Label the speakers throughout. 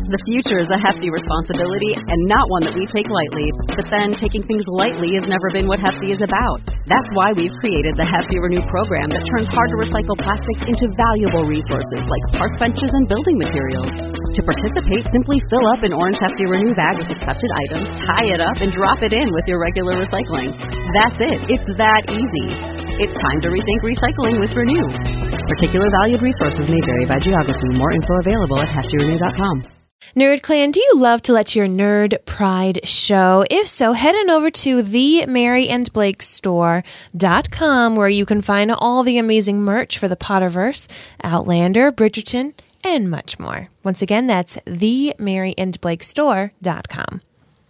Speaker 1: The future is a hefty responsibility and not one that we take lightly. But then, taking things lightly has never been what Hefty is about. That's why we've created the Hefty Renew program that turns hard-to-recycle plastics into valuable resources like park benches and building materials. To participate, simply fill up an orange Hefty Renew bag with accepted items, tie it up, and drop it in with your regular recycling. That's it. It's that easy. It's time to rethink recycling with Renew. Particular valued resources may vary by geography. More info available at heftyrenew.com.
Speaker 2: Nerd Clan, do you love to let your nerd pride show? If so, head on over to theMaryandBlakeStore.com, where you can find all the amazing merch for the Potterverse, Outlander, Bridgerton, and much more. Once again, that's theMaryandBlakeStore.com.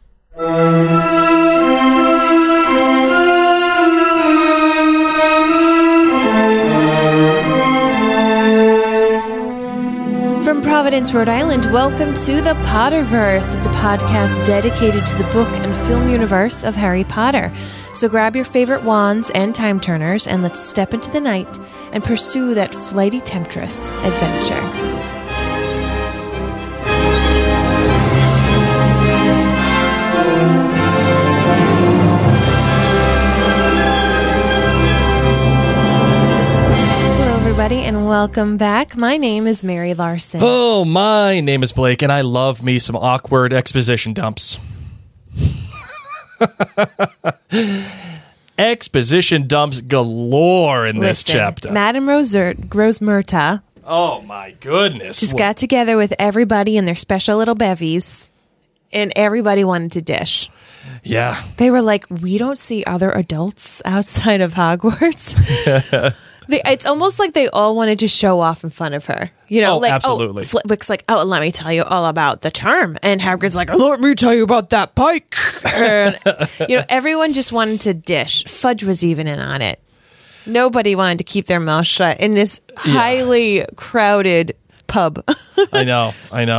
Speaker 2: From Providence, Rhode Island, welcome to the Potterverse. It's a podcast dedicated to the book and film universe of Harry Potter. So grab your favorite wands and time turners and let's step into the night and pursue that flighty temptress adventure. And welcome back. My name is Mary Larson.
Speaker 3: Oh, my name is Blake, and I love me some awkward exposition dumps. Exposition dumps galore in this chapter.
Speaker 2: Madame Rosmerta.
Speaker 3: Oh, my goodness.
Speaker 2: Just got together with everybody in their special little bevies, and everybody wanted to dish.
Speaker 3: Yeah.
Speaker 2: They were like, we don't see other adults outside of Hogwarts. It's almost like they all wanted to show off in front of her. You know, like,
Speaker 3: absolutely.
Speaker 2: Flitwick's like, oh, let me tell you all about the term. And Hagrid's like, let me tell you about that pike. And, everyone just wanted to dish. Fudge was even in on it. Nobody wanted to keep their mouth shut in this highly crowded pub.
Speaker 3: I know.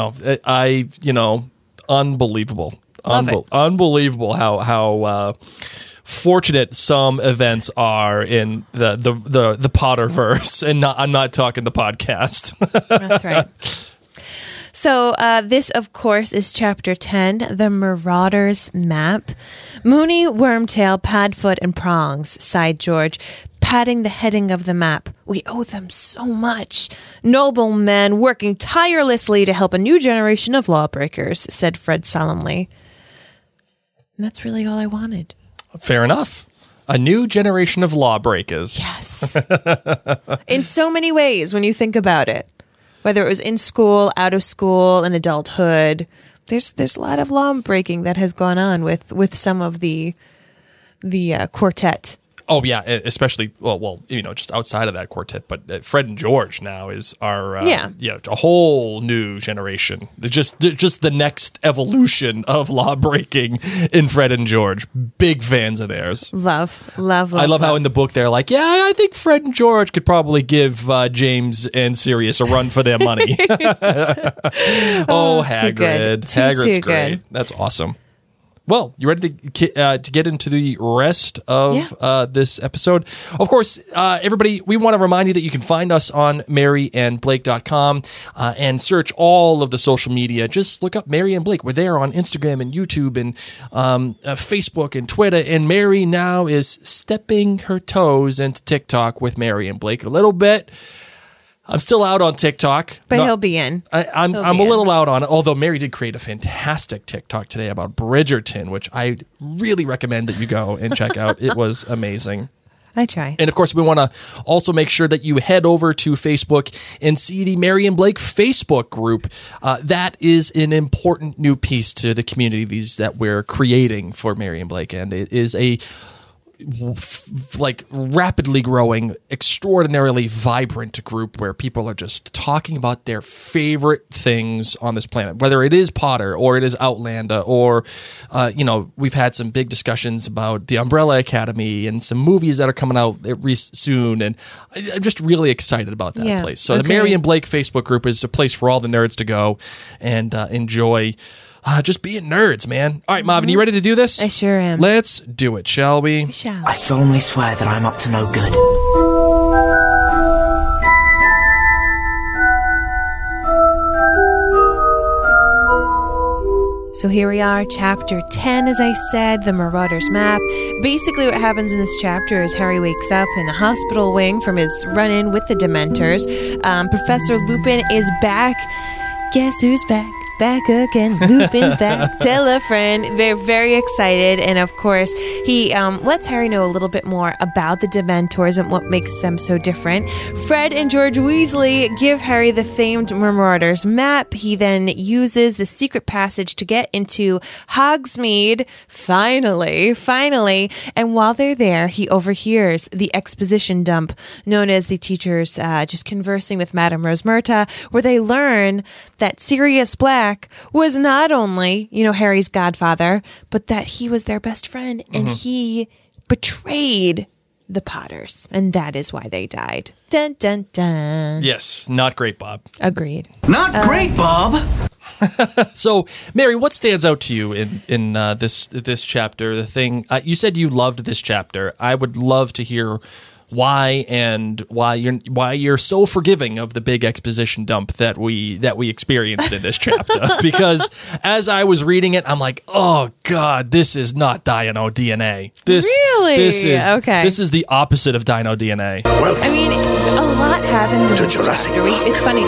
Speaker 3: Unbelievable. Unbelievable how fortunate some events are in the Potterverse, and I'm not talking the podcast.
Speaker 2: That's right. So this, of course, is Chapter 10, The Marauders Map. Moony, Wormtail, Padfoot, and Prongs, sighed George, patting the heading of the map. We owe them so much. Noble men working tirelessly to help a new generation of lawbreakers, said Fred solemnly. And that's really all I wanted.
Speaker 3: Fair enough. A new generation of lawbreakers.
Speaker 2: Yes. In so many ways when you think about it. Whether it was in school, out of school, in adulthood. There's a lot of law breaking that has gone on with some of the quartet.
Speaker 3: Oh, yeah, especially, just outside of that quartet. But Fred and George now is our, a whole new generation. Just the next evolution of law breaking in Fred and George. Big fans of theirs.
Speaker 2: Love.
Speaker 3: I love how in the book they're like, I think Fred and George could probably give James and Sirius a run for their money. Hagrid. Hagrid's great. Good. That's awesome. Well, you ready to get into the rest of this episode? Of course, everybody, we want to remind you that you can find us on maryandblake.com and search all of the social media. Just look up Mary and Blake. We're there on Instagram and YouTube and Facebook and Twitter. And Mary now is stepping her toes into TikTok with Mary and Blake a little bit. I'm still out on TikTok.
Speaker 2: But he'll be in.
Speaker 3: I'm a little out on it, although Mary did create a fantastic TikTok today about Bridgerton, which I really recommend that you go and check out. It was amazing.
Speaker 2: I try.
Speaker 3: And of course, we want to also make sure that you head over to Facebook and see the Mary and Blake Facebook group. That is an important new piece to the communities that we're creating for Mary and Blake, and it is a rapidly growing, extraordinarily vibrant group where people are just talking about their favorite things on this planet, whether it is Potter or it is Outlander or, we've had some big discussions about the Umbrella Academy and some movies that are coming out soon. And I'm just really excited about that place. So the Mary and Blake Facebook group is a place for all the nerds to go and enjoy just being nerds, man. All right, Marvin, you ready to do this?
Speaker 2: I sure am.
Speaker 3: Let's do it, shall we?
Speaker 2: We shall.
Speaker 4: I solemnly swear that I'm up to no good.
Speaker 2: So here we are, chapter 10, as I said, the Marauder's Map. Basically what happens in this chapter is Harry wakes up in the hospital wing from his run-in with the Dementors. Professor Lupin is back. Guess who's back? Back again. Lupin's back. Tell a friend. They're very excited. And of course, he lets Harry know a little bit more about the Dementors and what makes them so different. Fred and George Weasley give Harry the famed Marauder's Map. He then uses the secret passage to get into Hogsmeade. Finally. And while they're there, he overhears the exposition dump known as the teachers just conversing with Madame Rosmerta, where they learn that Sirius Black was not only, Harry's godfather, but that he was their best friend and he betrayed the Potters. And that is why they died. Dun, dun, dun.
Speaker 3: Yes, not great, Bob.
Speaker 2: Agreed.
Speaker 4: Not great, Bob.
Speaker 3: So, Mary, what stands out to you in this chapter? The thing you said you loved this chapter. I would love to hear why you're so forgiving of the big exposition dump that we experienced in this chapter. Because as I was reading it, I'm like, oh God, this is not Dino DNA. This is the opposite of Dino DNA.
Speaker 2: I mean, a lot happened in this chapter. It's funny.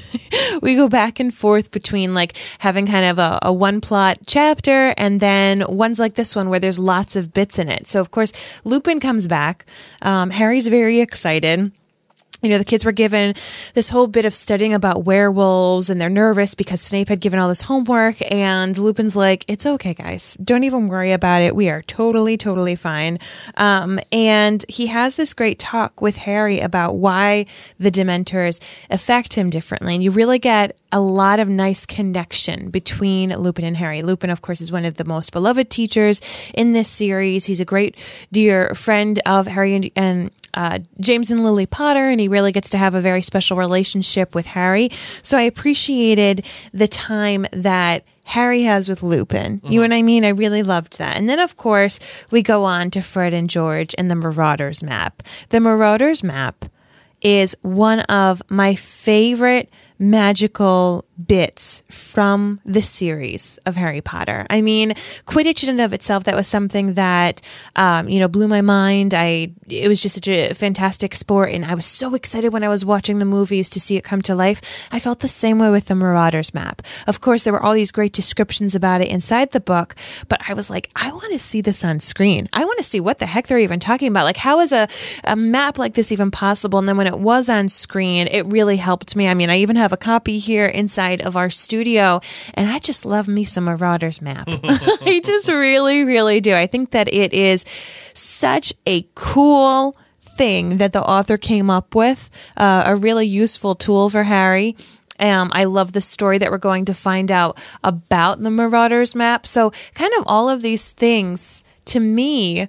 Speaker 2: We go back and forth between like having kind of a one plot chapter and then ones like this one where there's lots of bits in it. So of course, Lupin comes back. Harry's very excited. The kids were given this whole bit of studying about werewolves and they're nervous because Snape had given all this homework and Lupin's like, it's okay, guys. Don't even worry about it. We are totally, totally fine. And he has this great talk with Harry about why the Dementors affect him differently. And you really get a lot of nice connection between Lupin and Harry. Lupin, of course, is one of the most beloved teachers in this series. He's a great, dear friend of Harry and James and Lily Potter, and he really gets to have a very special relationship with Harry. So I appreciated the time that Harry has with Lupin. You know what I mean? I really loved that. And then, of course, we go on to Fred and George and the Marauder's Map. The Marauder's Map is one of my favorite magical bits from the series of Harry Potter. I mean, Quidditch in and of itself, that was something that, blew my mind. It was just such a fantastic sport, and I was so excited when I was watching the movies to see it come to life. I felt the same way with the Marauder's Map. Of course, there were all these great descriptions about it inside the book, but I was like, I want to see this on screen. I want to see what the heck they're even talking about. Like, how is a map like this even possible? And then when it was on screen, it really helped me. I mean, I even have a copy here inside of our studio, and I just love me some Marauder's Map. I just really, really do. I think that it is such a cool thing that the author came up with, a really useful tool for Harry. I love the story that we're going to find out about the Marauder's Map. So kind of all of these things, to me,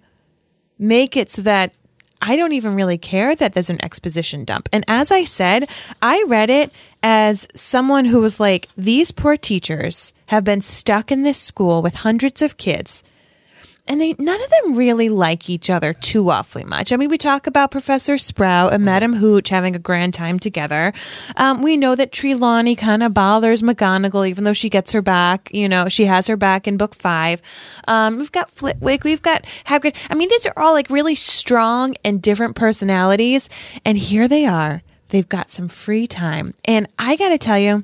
Speaker 2: make it so that I don't even really care that there's an exposition dump. And as I said, I read it as someone who was like, these poor teachers have been stuck in this school with hundreds of kids, and none of them really like each other too awfully much. I mean, we talk about Professor Sprout and Madam Hooch having a grand time together. We know that Trelawney kind of bothers McGonagall, even though she gets her back. She has her back in book 5. We've got Flitwick. We've got Hagrid. I mean, these are all like really strong and different personalities. And here they are. They've got some free time. And I got to tell you,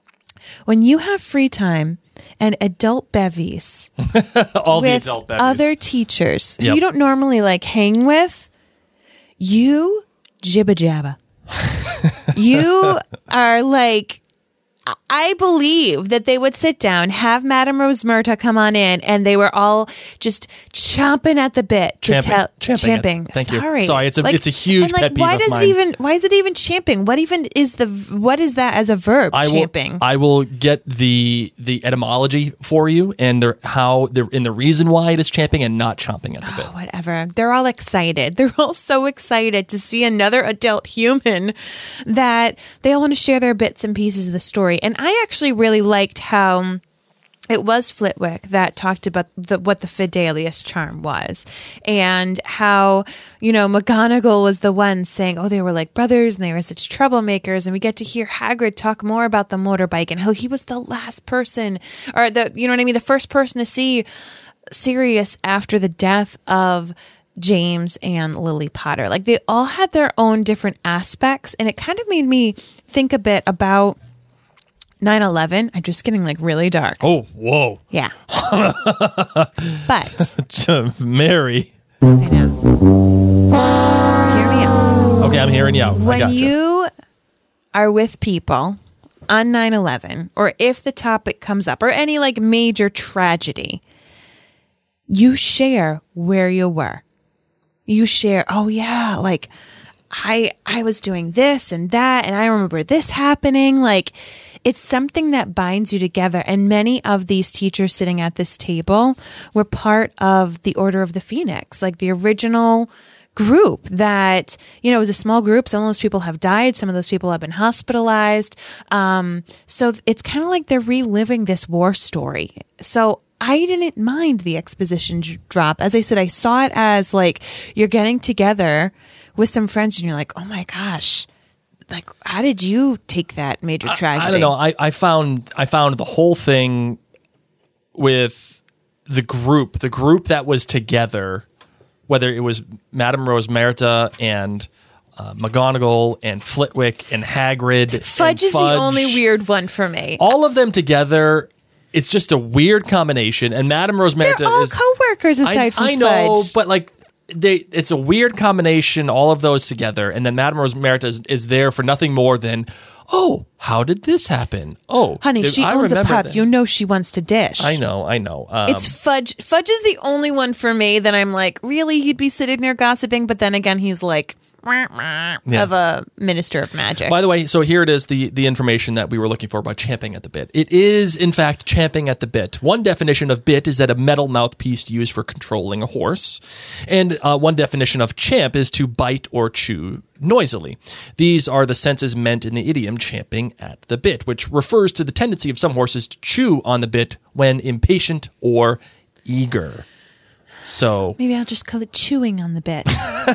Speaker 2: when you have free time and adult bevies
Speaker 3: all
Speaker 2: with
Speaker 3: the adult bevies,
Speaker 2: other teachers who you don't normally like hang with, you jibba jabba. You are like, I believe that they would sit down, have Madame Rosmerta come on in, and they were all just chomping at the bit to champing.
Speaker 3: Thank
Speaker 2: Sorry.
Speaker 3: you. Sorry, it's a huge pet peeve
Speaker 2: why
Speaker 3: of
Speaker 2: does
Speaker 3: mine.
Speaker 2: Why is it even champing? What is that as a verb? Champing.
Speaker 3: I will get the etymology for you and the reason why it is champing and not chomping at the bit.
Speaker 2: Whatever. They're all excited. They're all so excited to see another adult human that they all want to share their bits and pieces of the story. And I actually really liked how it was Flitwick that talked about what the Fidelius charm was, and how, McGonagall was the one saying, oh, they were like brothers and they were such troublemakers. And we get to hear Hagrid talk more about the motorbike and how he was the last person, or the first person to see Sirius after the death of James and Lily Potter. Like, they all had their own different aspects, and it kind of made me think a bit about 9/11. I'm just getting really dark.
Speaker 3: Oh, whoa.
Speaker 2: Yeah. But
Speaker 3: Mary.
Speaker 2: I know. Hear me out.
Speaker 3: Okay, I'm hearing you out.
Speaker 2: When you are with people on 9/11, or if the topic comes up, or any major tragedy, you share where you were. You share, oh yeah, I was doing this and that, and I remember this happening. It's something that binds you together. And many of these teachers sitting at this table were part of the Order of the Phoenix, the original group that, it was a small group. Some of those people have died. Some of those people have been hospitalized. So it's kind of like they're reliving this war story. So I didn't mind the exposition drop. As I said, I saw it as you're getting together with some friends and you're like, oh my gosh, how did you take that major tragedy?
Speaker 3: I don't know. I found the whole thing with the group that was together, whether it was Madame Rosmerta and McGonagall and Flitwick and Hagrid.
Speaker 2: Fudge is the only weird one for me.
Speaker 3: All of them together, it's just a weird combination. And Madame Rosmerta
Speaker 2: They're all co-workers aside from Fudge. I know,
Speaker 3: but it's a weird combination, all of those together, and then Madame Rosmerta is there for nothing more than, oh, how did this happen? Oh,
Speaker 2: honey, she owns a pub. That. She wants to dish.
Speaker 3: I know.
Speaker 2: It's Fudge. Fudge is the only one for me that I'm really, he'd be sitting there gossiping, but then again, he's of a minister of magic.
Speaker 3: By the way, so here it is, the information that we were looking for about champing at the bit. It is, in fact, champing at the bit. One definition of bit is that a metal mouthpiece used for controlling a horse. And one definition of champ is to bite or chew noisily. These are the senses meant in the idiom champing at the bit, which refers to the tendency of some horses to chew on the bit when impatient or eager. So
Speaker 2: maybe I'll just call it chewing on the bit.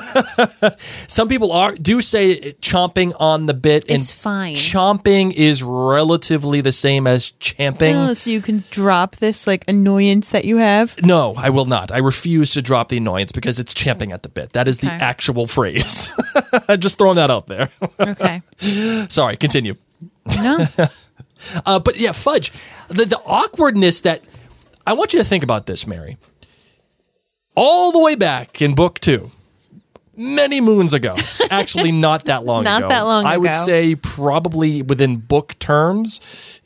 Speaker 3: Some people do say chomping on the bit
Speaker 2: is fine.
Speaker 3: Chomping is relatively the same as champing.
Speaker 2: Oh, so you can drop this annoyance that you have?
Speaker 3: No, I will not. I refuse to drop the annoyance because it's champing at the bit. That is the actual phrase. I'm just throwing that out there.
Speaker 2: Okay.
Speaker 3: Sorry, continue.
Speaker 2: No.
Speaker 3: But yeah, Fudge. The awkwardness that I want you to think about this, Mary. All the way back in book 2, many moons ago, actually not that long ago.
Speaker 2: Not that long ago.
Speaker 3: I would say probably within book terms,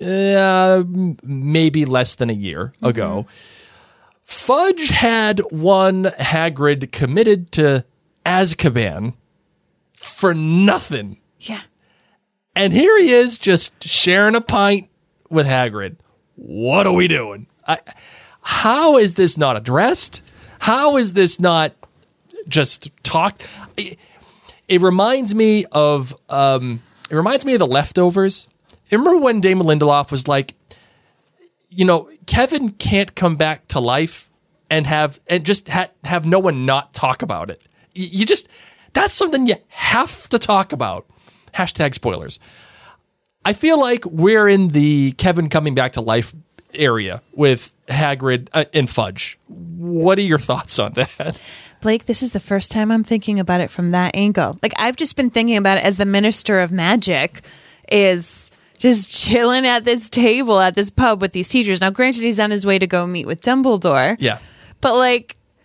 Speaker 3: maybe less than a year ago. Fudge had one Hagrid committed to Azkaban for nothing.
Speaker 2: Yeah.
Speaker 3: And here he is just sharing a pint with Hagrid. What are we doing? How is this not addressed? How is this not just talked? It reminds me of The Leftovers. Remember when Damon Lindelof was like, Kevin can't come back to life and have no one not talk about it. That's something you have to talk about. # spoilers. I feel like we're in the Kevin coming back to life area with Hagrid and Fudge. What are your thoughts on that?
Speaker 2: Blake, this is the first time I'm thinking about it from that angle. I've just been thinking about it as the Minister of Magic is just chilling at this table at this pub with these teachers. Now, granted, he's on his way to go meet with Dumbledore.
Speaker 3: Yeah.
Speaker 2: But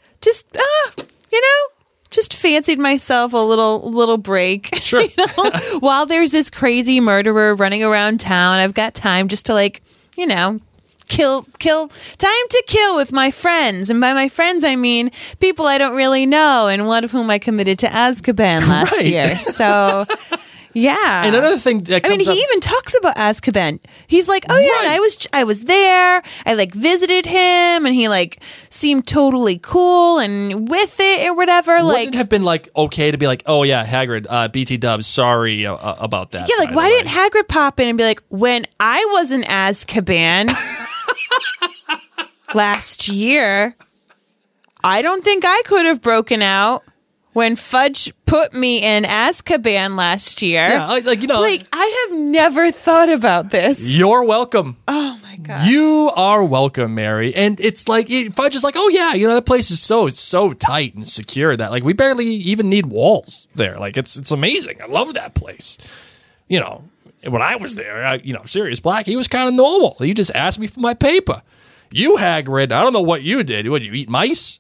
Speaker 2: just fancied myself a little break.
Speaker 3: Sure.
Speaker 2: While there's this crazy murderer running around town, I've got time just to kill time to kill with my friends, and by my friends I mean people I don't really know, and one of whom I committed to Azkaban last year. So yeah.
Speaker 3: And another thing that
Speaker 2: he even talks about Azkaban. He's like, oh yeah, and I was there. I visited him, and he seemed totally cool and with it or whatever.
Speaker 3: Wouldn't it have been okay to be oh yeah, Hagrid, BT Dubs, sorry about that.
Speaker 2: Yeah, why didn't Hagrid pop in and be when I was in Azkaban? last year. I don't think I could have broken out when Fudge put me in Azkaban last year.
Speaker 3: Yeah,
Speaker 2: I have never thought about this.
Speaker 3: You're welcome.
Speaker 2: Oh my God.
Speaker 3: You are welcome, Mary. And it's like, Fudge is like, oh yeah, that place is so tight and secure that we barely even need walls there. It's amazing. I love that place. When I was there, Sirius Black, he was kind of normal. He just asked me for my paper. You, Hagrid, I don't know what you did. Would you eat mice?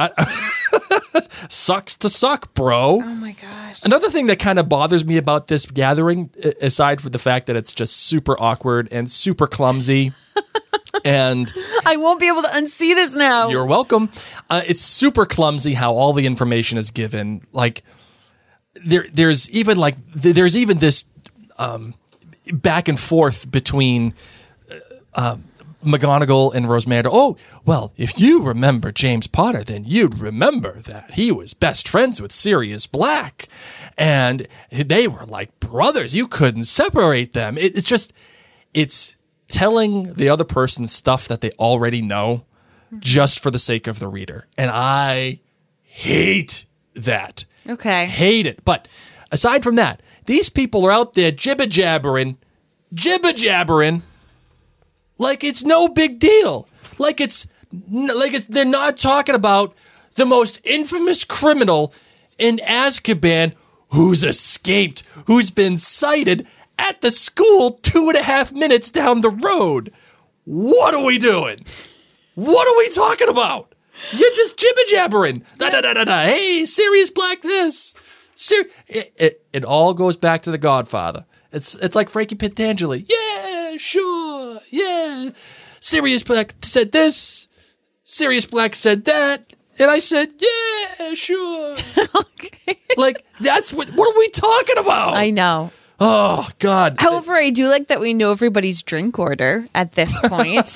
Speaker 3: Sucks to suck, bro.
Speaker 2: Oh my gosh.
Speaker 3: Another thing that kind of bothers me about this gathering, aside from the fact that it's just super awkward and super clumsy, and
Speaker 2: I won't be able to unsee this now.
Speaker 3: You're welcome. It's super clumsy how all the information is given. There's even this back and forth between McGonagall and Rosmerta. Oh, well, if you remember James Potter, then you'd remember that he was best friends with Sirius Black. And they were like brothers. You couldn't separate them. It's telling the other person stuff that they already know just for the sake of the reader. And I hate that.
Speaker 2: Okay.
Speaker 3: Hate it. But aside from that, these people are out there jibber-jabbering like it's no big deal. They're not talking about the most infamous criminal in Azkaban who's escaped, who's been cited at the school 2.5 minutes down the road. What are we doing? What are we talking about? You're just jibber-jabbering. Hey, Sirius Black this. It all goes back to The Godfather. It's like Frankie Pentangeli. Yeah, sure, yeah. Sirius Black said this. Sirius Black said that. And I said, yeah, sure.
Speaker 2: Okay.
Speaker 3: That's what are we talking about?
Speaker 2: I know.
Speaker 3: Oh, God.
Speaker 2: However, I do like that we know everybody's drink order at this point.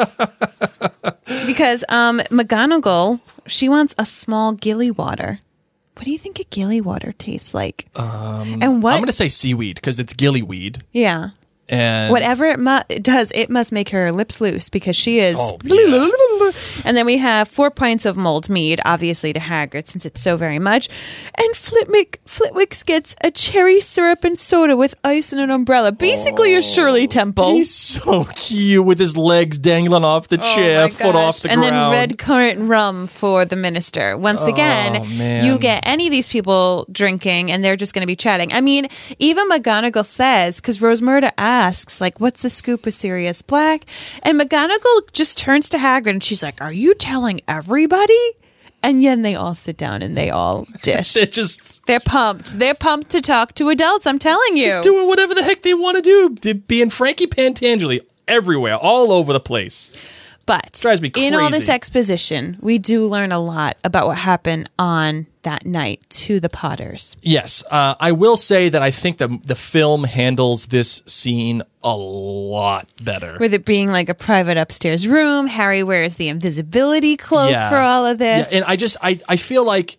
Speaker 2: Because McGonagall, she wants a small gilly water. What do you think a gilly water tastes like? And what?
Speaker 3: I'm going to say seaweed because it's gillyweed.
Speaker 2: Yeah.
Speaker 3: And
Speaker 2: whatever it does, it must make her lips loose because she is.
Speaker 3: Oh, yeah.
Speaker 2: And then we have 4 pints of mulled mead, obviously to Hagrid since it's so very much. And Flitwick gets a cherry syrup and soda with ice and an umbrella. Basically a Shirley Temple.
Speaker 3: He's so cute with his legs dangling off the chair, foot off the ground.
Speaker 2: And then red currant rum for the minister. Once again, you get any of these people drinking and they're just going to be chatting. I mean, even McGonagall says, because Rosmerta asks, what's the scoop with Sirius Black? And McGonagall just turns to Hagrid and she's like, are you telling everybody? And then they all sit down and they all dish. They're pumped. They're pumped to talk to adults, I'm telling you.
Speaker 3: Just doing whatever the heck they want to do. Being Frankie Pentangeli everywhere, all over the place.
Speaker 2: But
Speaker 3: drives me crazy.
Speaker 2: In all this exposition, we do learn a lot about what happened on that night to the Potters.
Speaker 3: Yes. I will say that I think the film handles this scene a lot better.
Speaker 2: With it being like a private upstairs room, Harry wears the invisibility cloak for all of this.
Speaker 3: Yeah, and I feel like,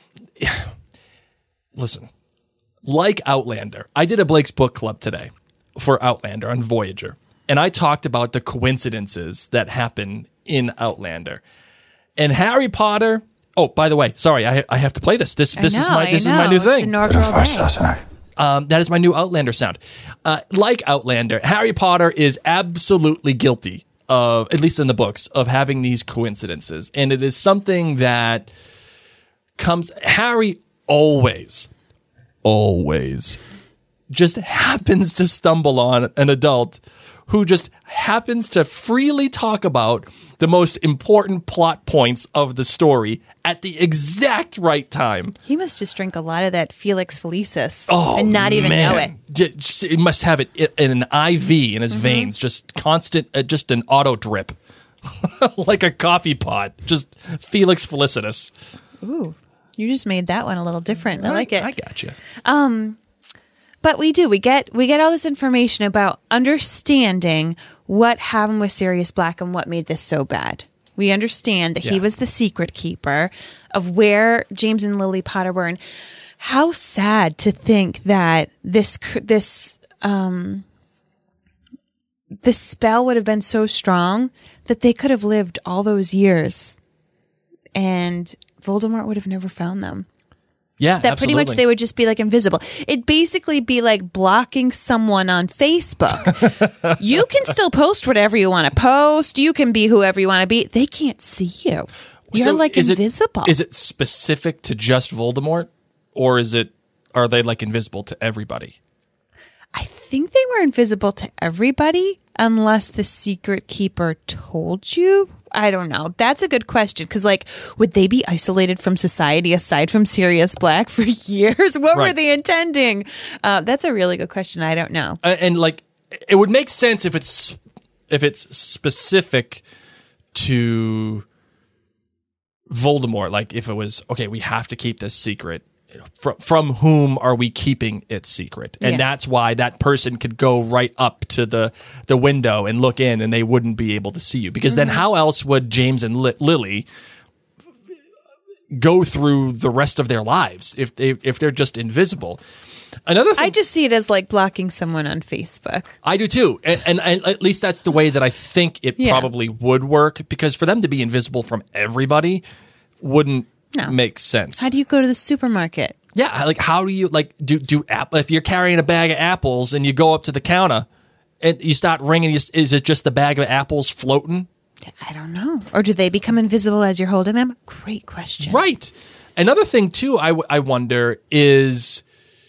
Speaker 3: listen, like Outlander, I did a Blake's Book Club today for Outlander on Voyager. And I talked about the coincidences that happen in Outlander. And Harry Potter. Oh, by the way, sorry, I have to play this. This is my new thing.
Speaker 2: Inaugural day.
Speaker 3: That is my new Outlander sound. Like Outlander, Harry Potter is absolutely guilty of, at least in the books, of having these coincidences. And it is something that Harry always just happens to stumble on an adult who just happens to freely talk about the most important plot points of the story at the exact right time.
Speaker 2: He must just drink a lot of that Felix Felicis
Speaker 3: and
Speaker 2: not even know it.
Speaker 3: He must have it in an IV in his veins, just constant, just an auto drip. Like a coffee pot, just Felix Felicitas.
Speaker 2: Ooh, you just made that one a little different. I like it.
Speaker 3: I got you.
Speaker 2: But we get all this information about understanding what happened with Sirius Black and what made this so bad. We understand that he was the secret keeper of where James and Lily Potter were, and how sad to think that this the spell would have been so strong that they could have lived all those years and Voldemort would have never found them.
Speaker 3: Yeah,
Speaker 2: that
Speaker 3: absolutely.
Speaker 2: Pretty much they would just be like invisible. It'd basically be like blocking someone on Facebook. You can still post whatever you want to post. You can be whoever you want to be. They can't see you. You're like invisible.
Speaker 3: Is it specific to just Voldemort, or are they like invisible to everybody?
Speaker 2: I think they were invisible to everybody unless the secret keeper told you. I don't know. That's a good question because, like, would they be isolated from society aside from Sirius Black for years? What were they intending? That's a really good question. I don't know.
Speaker 3: And like, it would make sense if it's specific to Voldemort. Like, if it was okay, we have to keep this secret. From whom are we keeping it secret? And that's why that person could go right up to the window and look in and they wouldn't be able to see you. Because then how else would James and Lily go through the rest of their lives if they're just invisible? Another thing,
Speaker 2: I just see it as like blocking someone on Facebook.
Speaker 3: I do too. And at least that's the way that I think it probably would work, because for them to be invisible from everybody wouldn't make sense.
Speaker 2: How do you go to the supermarket?
Speaker 3: Yeah, like how do you do if you're carrying a bag of apples and you go up to the counter and you start ringing, is it just the bag of apples floating?
Speaker 2: I don't know. Or do they become invisible as you're holding them? Great question.
Speaker 3: Right. Another thing too, I wonder is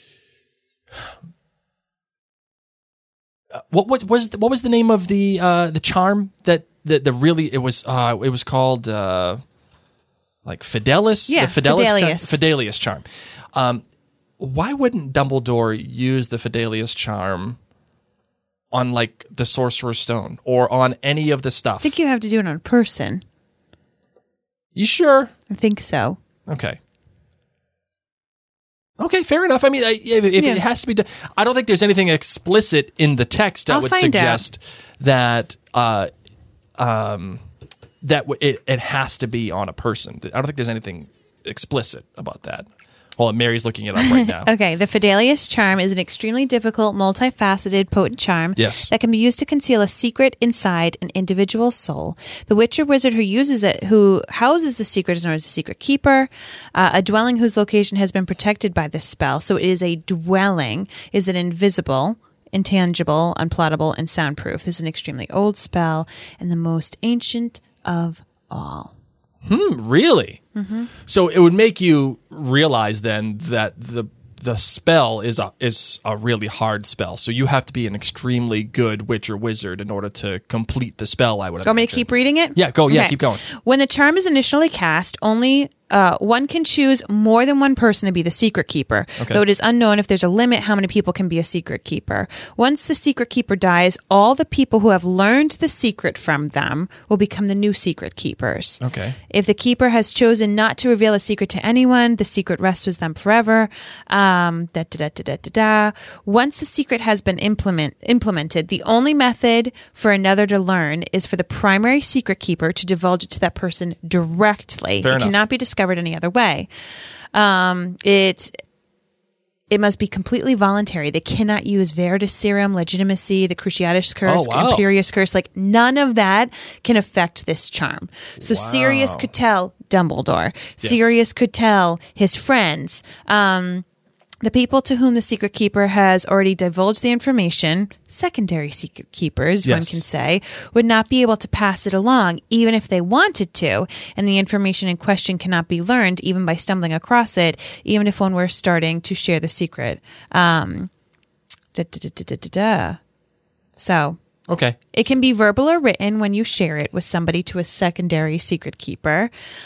Speaker 3: what was the name of the charm that really it was called like Fidelis?
Speaker 2: Yeah,
Speaker 3: the Fidelius charm. Why wouldn't Dumbledore use the Fidelius charm on like the Sorcerer's Stone or on any of the stuff?
Speaker 2: I think you have to do it on a person.
Speaker 3: You sure?
Speaker 2: I think so.
Speaker 3: Okay, fair enough. I mean, if it has to be done, I don't think there's anything explicit in the text that would suggest that it has to be on a person. I don't think there's anything explicit about that. Well, Mary's looking it up right now.
Speaker 2: Okay, the Fidelius charm is an extremely difficult, multifaceted, potent charm that can be used to conceal a secret inside an individual's soul. The witch or wizard who houses the secret is known as the secret keeper. A dwelling whose location has been protected by this spell. So it is a dwelling. Is it invisible, intangible, unplottable, and soundproof? This is an extremely old spell and the most ancient of all.
Speaker 3: Really? Mm-hmm. So it would make you realize then that the spell is a really hard spell. So you have to be an extremely good witch or wizard in order to complete the spell, I would imagine.
Speaker 2: Want me to keep reading it?
Speaker 3: Yeah, go. Yeah, keep going.
Speaker 2: When the charm is initially cast, only one can choose more than one person to be the secret keeper, though it is unknown if there's a limit how many people can be a secret keeper. Once the secret keeper dies, all the people who have learned the secret from them will become the new secret keepers.
Speaker 3: Okay.
Speaker 2: If the keeper has chosen not to reveal a secret to anyone, the secret rests with them forever. Once the secret has been implemented, the only method for another to learn is for the primary secret keeper to divulge it to that person directly.
Speaker 3: Fair enough.
Speaker 2: Cannot be discovered any other way. It must be completely voluntary. They cannot use Veritaserum, Legitimacy, the Cruciatus Curse, Imperious Curse. Like, none of that can affect this charm. So Sirius could tell Dumbledore. Yes. Sirius could tell his friends. The people to whom the secret keeper has already divulged the information, secondary secret keepers, one can say, would not be able to pass it along, even if they wanted to, and the information in question cannot be learned even by stumbling across it, even if one were starting to share the secret. So, it can be verbal or written when you share it with somebody to a secondary secret keeper.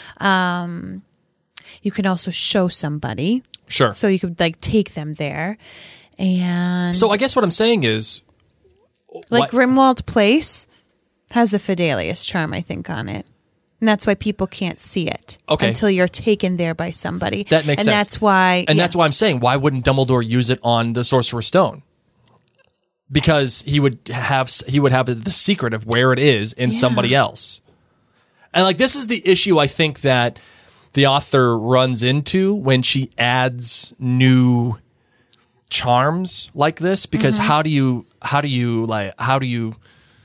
Speaker 2: You can also show somebody.
Speaker 3: Sure.
Speaker 2: So you could like take them there. And
Speaker 3: so I guess what I'm saying is
Speaker 2: like Grimwald Place has a Fidelius charm, I think, on it. And that's why people can't see it until you're taken there by somebody.
Speaker 3: That makes sense.
Speaker 2: And that's why
Speaker 3: that's why I'm saying, why wouldn't Dumbledore use it on the Sorcerer's Stone? Because he would have the secret of where it is in somebody else. And like this is the issue I think that the author runs into when she adds new charms like this, because how do you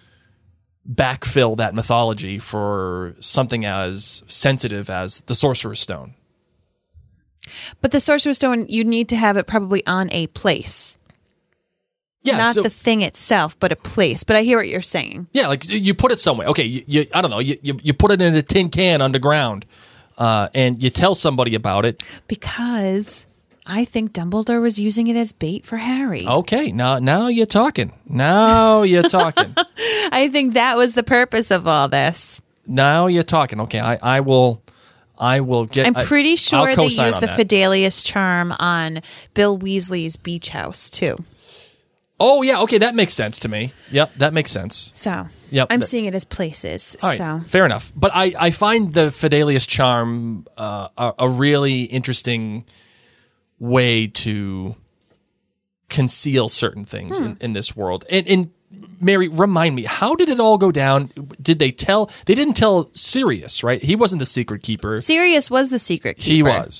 Speaker 3: backfill that mythology for something as sensitive as the Sorcerer's Stone.
Speaker 2: But the Sorcerer's Stone, you need to have it probably on a place.
Speaker 3: Yeah,
Speaker 2: not the thing itself, but a place. But I hear what you're saying.
Speaker 3: Yeah, like you put it somewhere. Okay, you I don't know. You put it in a tin can underground, and you tell somebody about it.
Speaker 2: Because I think Dumbledore was using it as bait for Harry.
Speaker 3: Okay, now you're talking. Now you're talking.
Speaker 2: I think that was the purpose of all this.
Speaker 3: Now you're talking. Okay, I will get.
Speaker 2: I'm pretty sure they used the
Speaker 3: that.
Speaker 2: Fidelius charm on Bill Weasley's beach house too.
Speaker 3: Oh yeah, okay, that makes sense to me. Yep, that makes sense.
Speaker 2: So
Speaker 3: yep,
Speaker 2: I'm seeing it as places.
Speaker 3: All right,
Speaker 2: so
Speaker 3: fair enough. But I find the Fidelius charm a really interesting way to conceal certain things in this world. And Mary, remind me, how did it all go down? Did they tell? They didn't tell Sirius, right? He wasn't the secret keeper.
Speaker 2: Sirius was the secret keeper.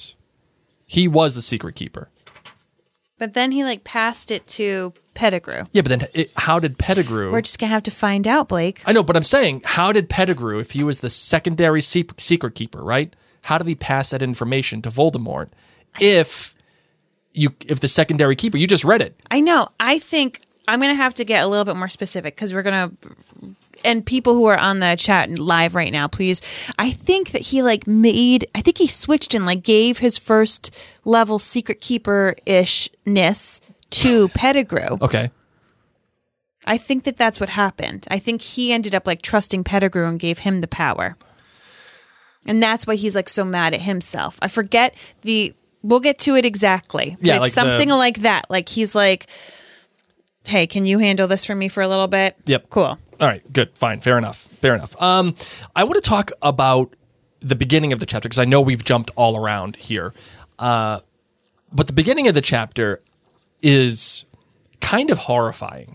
Speaker 3: He was the secret keeper.
Speaker 2: But then he passed it to Pettigrew.
Speaker 3: Yeah, but then how did Pettigrew?
Speaker 2: We're just gonna have to find out, Blake.
Speaker 3: I know, but I'm saying, how did Pettigrew, if he was the secondary secret keeper, right? How did he pass that information to Voldemort? If the secondary keeper, you just read it.
Speaker 2: I know. I think I'm going to have to get a little bit more specific because we're going to, and people who are on the chat live right now, please. I think that he I think he switched and gave his first level secret keeper-ishness to Pettigrew.
Speaker 3: Okay.
Speaker 2: I think that that's what happened. I think he ended up trusting Pettigrew and gave him the power. And that's why he's so mad at himself. I forget we'll get to it exactly.
Speaker 3: Yeah,
Speaker 2: it's something like that. He's hey, can you handle this for me for a little bit?
Speaker 3: Yep.
Speaker 2: Cool.
Speaker 3: All right, good, fine, fair enough. I want to talk about the beginning of the chapter because I know we've jumped all around here. But the beginning of the chapter is kind of horrifying.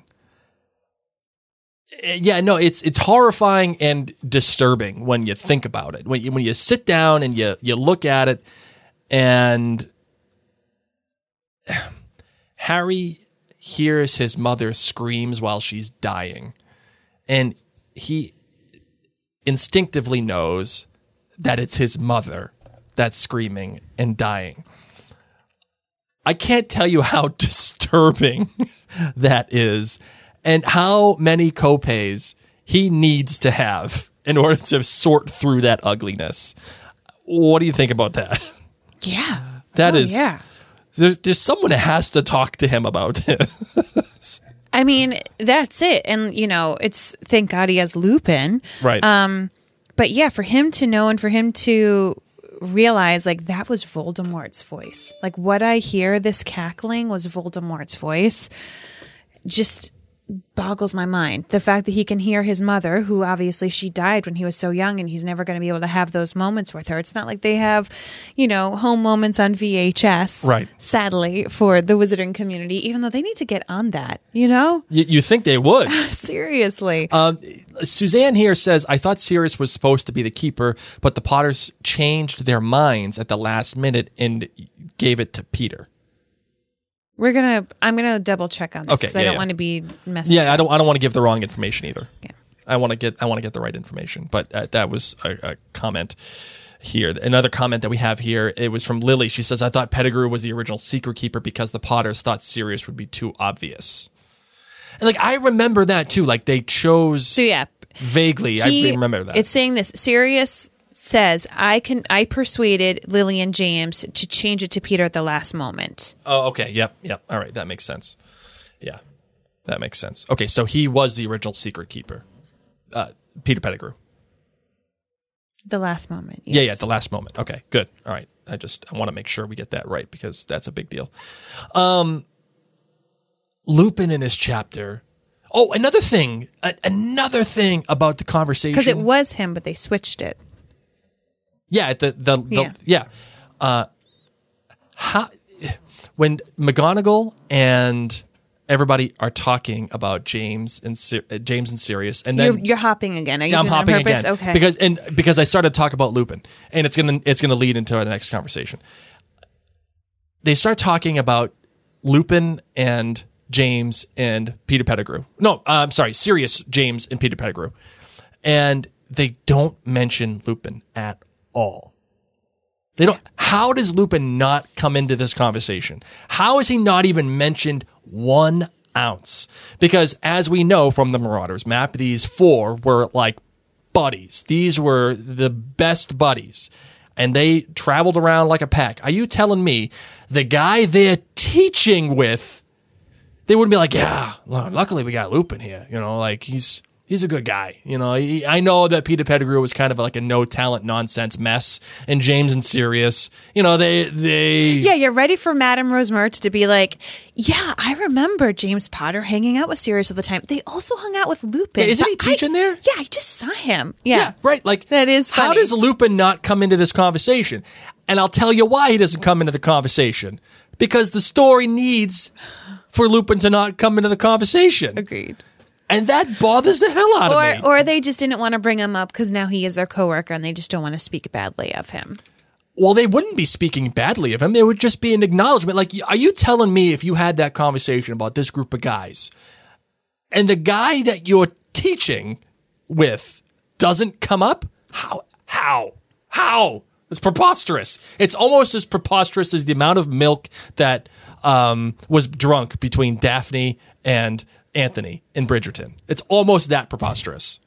Speaker 3: Yeah, no, it's horrifying and disturbing when you think about it. When you sit down and you look at it, and Harry hears his mother screams while she's dying, and he instinctively knows that it's his mother that's screaming and dying. I can't tell you how disturbing that is and how many copays he needs to have in order to sort through that ugliness. What do you think about that?
Speaker 2: Yeah.
Speaker 3: That is.
Speaker 2: Yeah.
Speaker 3: There's someone that has to talk to him about this.
Speaker 2: I mean, that's it. And, it's thank God he has Lupin.
Speaker 3: Right.
Speaker 2: But yeah, for him to know and for him to realize that was Voldemort's voice. What I hear, this cackling was Voldemort's voice. Just boggles my mind. The fact that he can hear his mother, who obviously she died when he was so young and he's never going to be able to have those moments with her. It's not like they have, home moments on VHS,
Speaker 3: right?
Speaker 2: Sadly, for the wizarding community, even though they need to get on that,
Speaker 3: You think they would.
Speaker 2: Seriously.
Speaker 3: Suzanne here says, I thought Sirius was supposed to be the keeper, but the Potters changed their minds at the last minute and gave it to Peter.
Speaker 2: I'm gonna double check on this because I don't want to be messy.
Speaker 3: Yeah, I don't want to give the wrong information either.
Speaker 2: Yeah.
Speaker 3: I want to get the right information. But that was a comment here. Another comment that we have here, it was from Lily. She says, I thought Pettigrew was the original secret keeper because the Potters thought Sirius would be too obvious. And I remember that too. They chose. So yeah, vaguely, I remember that.
Speaker 2: It's saying this. Sirius says, I persuaded Lily and James to change it to Peter at the last moment.
Speaker 3: Oh, okay. Yep. All right. That makes sense. Yeah. That makes sense. Okay, so he was the original secret keeper. Peter Pettigrew.
Speaker 2: The last moment. Yes.
Speaker 3: Yeah, the last moment. Okay, good. All right. I want to make sure we get that right because that's a big deal. Lupin in this chapter. Oh, another thing about the conversation.
Speaker 2: Because it was him, but they switched it.
Speaker 3: Yeah, when McGonagall and everybody are talking about James and Sirius, and then
Speaker 2: you're hopping again. Are you
Speaker 3: I'm hopping again.
Speaker 2: Okay,
Speaker 3: because I started to talk about Lupin, and it's gonna lead into our next conversation. They start talking about Lupin and James and Peter Pettigrew. No, I'm sorry, Sirius, James, and Peter Pettigrew. And they don't mention Lupin at all. They don't. How does Lupin not come into this conversation? How is he not even mentioned 1 ounce? Because as we know from the Marauders map, these 4 were like buddies. These were the best buddies. And they traveled around like a pack. Are you telling me the guy they're teaching with, they wouldn't be like, yeah, luckily we got Lupin here. You know, like he's a good guy. You know, I know that Peter Pettigrew was kind of like a no talent nonsense mess, and James and Sirius, you know, they.
Speaker 2: Yeah, you're ready for Madame Rosemert to be like, yeah, I remember James Potter hanging out with Sirius all the time. They also hung out with Lupin.
Speaker 3: Yeah, isn't he teaching there?
Speaker 2: Yeah, I just saw him. Yeah,
Speaker 3: right. Like
Speaker 2: that is funny.
Speaker 3: How does Lupin not come into this conversation? And I'll tell you why he doesn't come into the conversation. Because the story needs for Lupin to not come into the conversation.
Speaker 2: Agreed.
Speaker 3: And that bothers the hell out of me.
Speaker 2: Or they just didn't want to bring him up because now he is their coworker and they just don't want to speak badly of him.
Speaker 3: Well, they wouldn't be speaking badly of him. It would just be an acknowledgement. Like, are you telling me if you had that conversation about this group of guys and the guy that you're teaching with doesn't come up? How? It's preposterous. It's almost as preposterous as the amount of milk that was drunk between Daphne and Anthony in Bridgerton. It's almost that preposterous.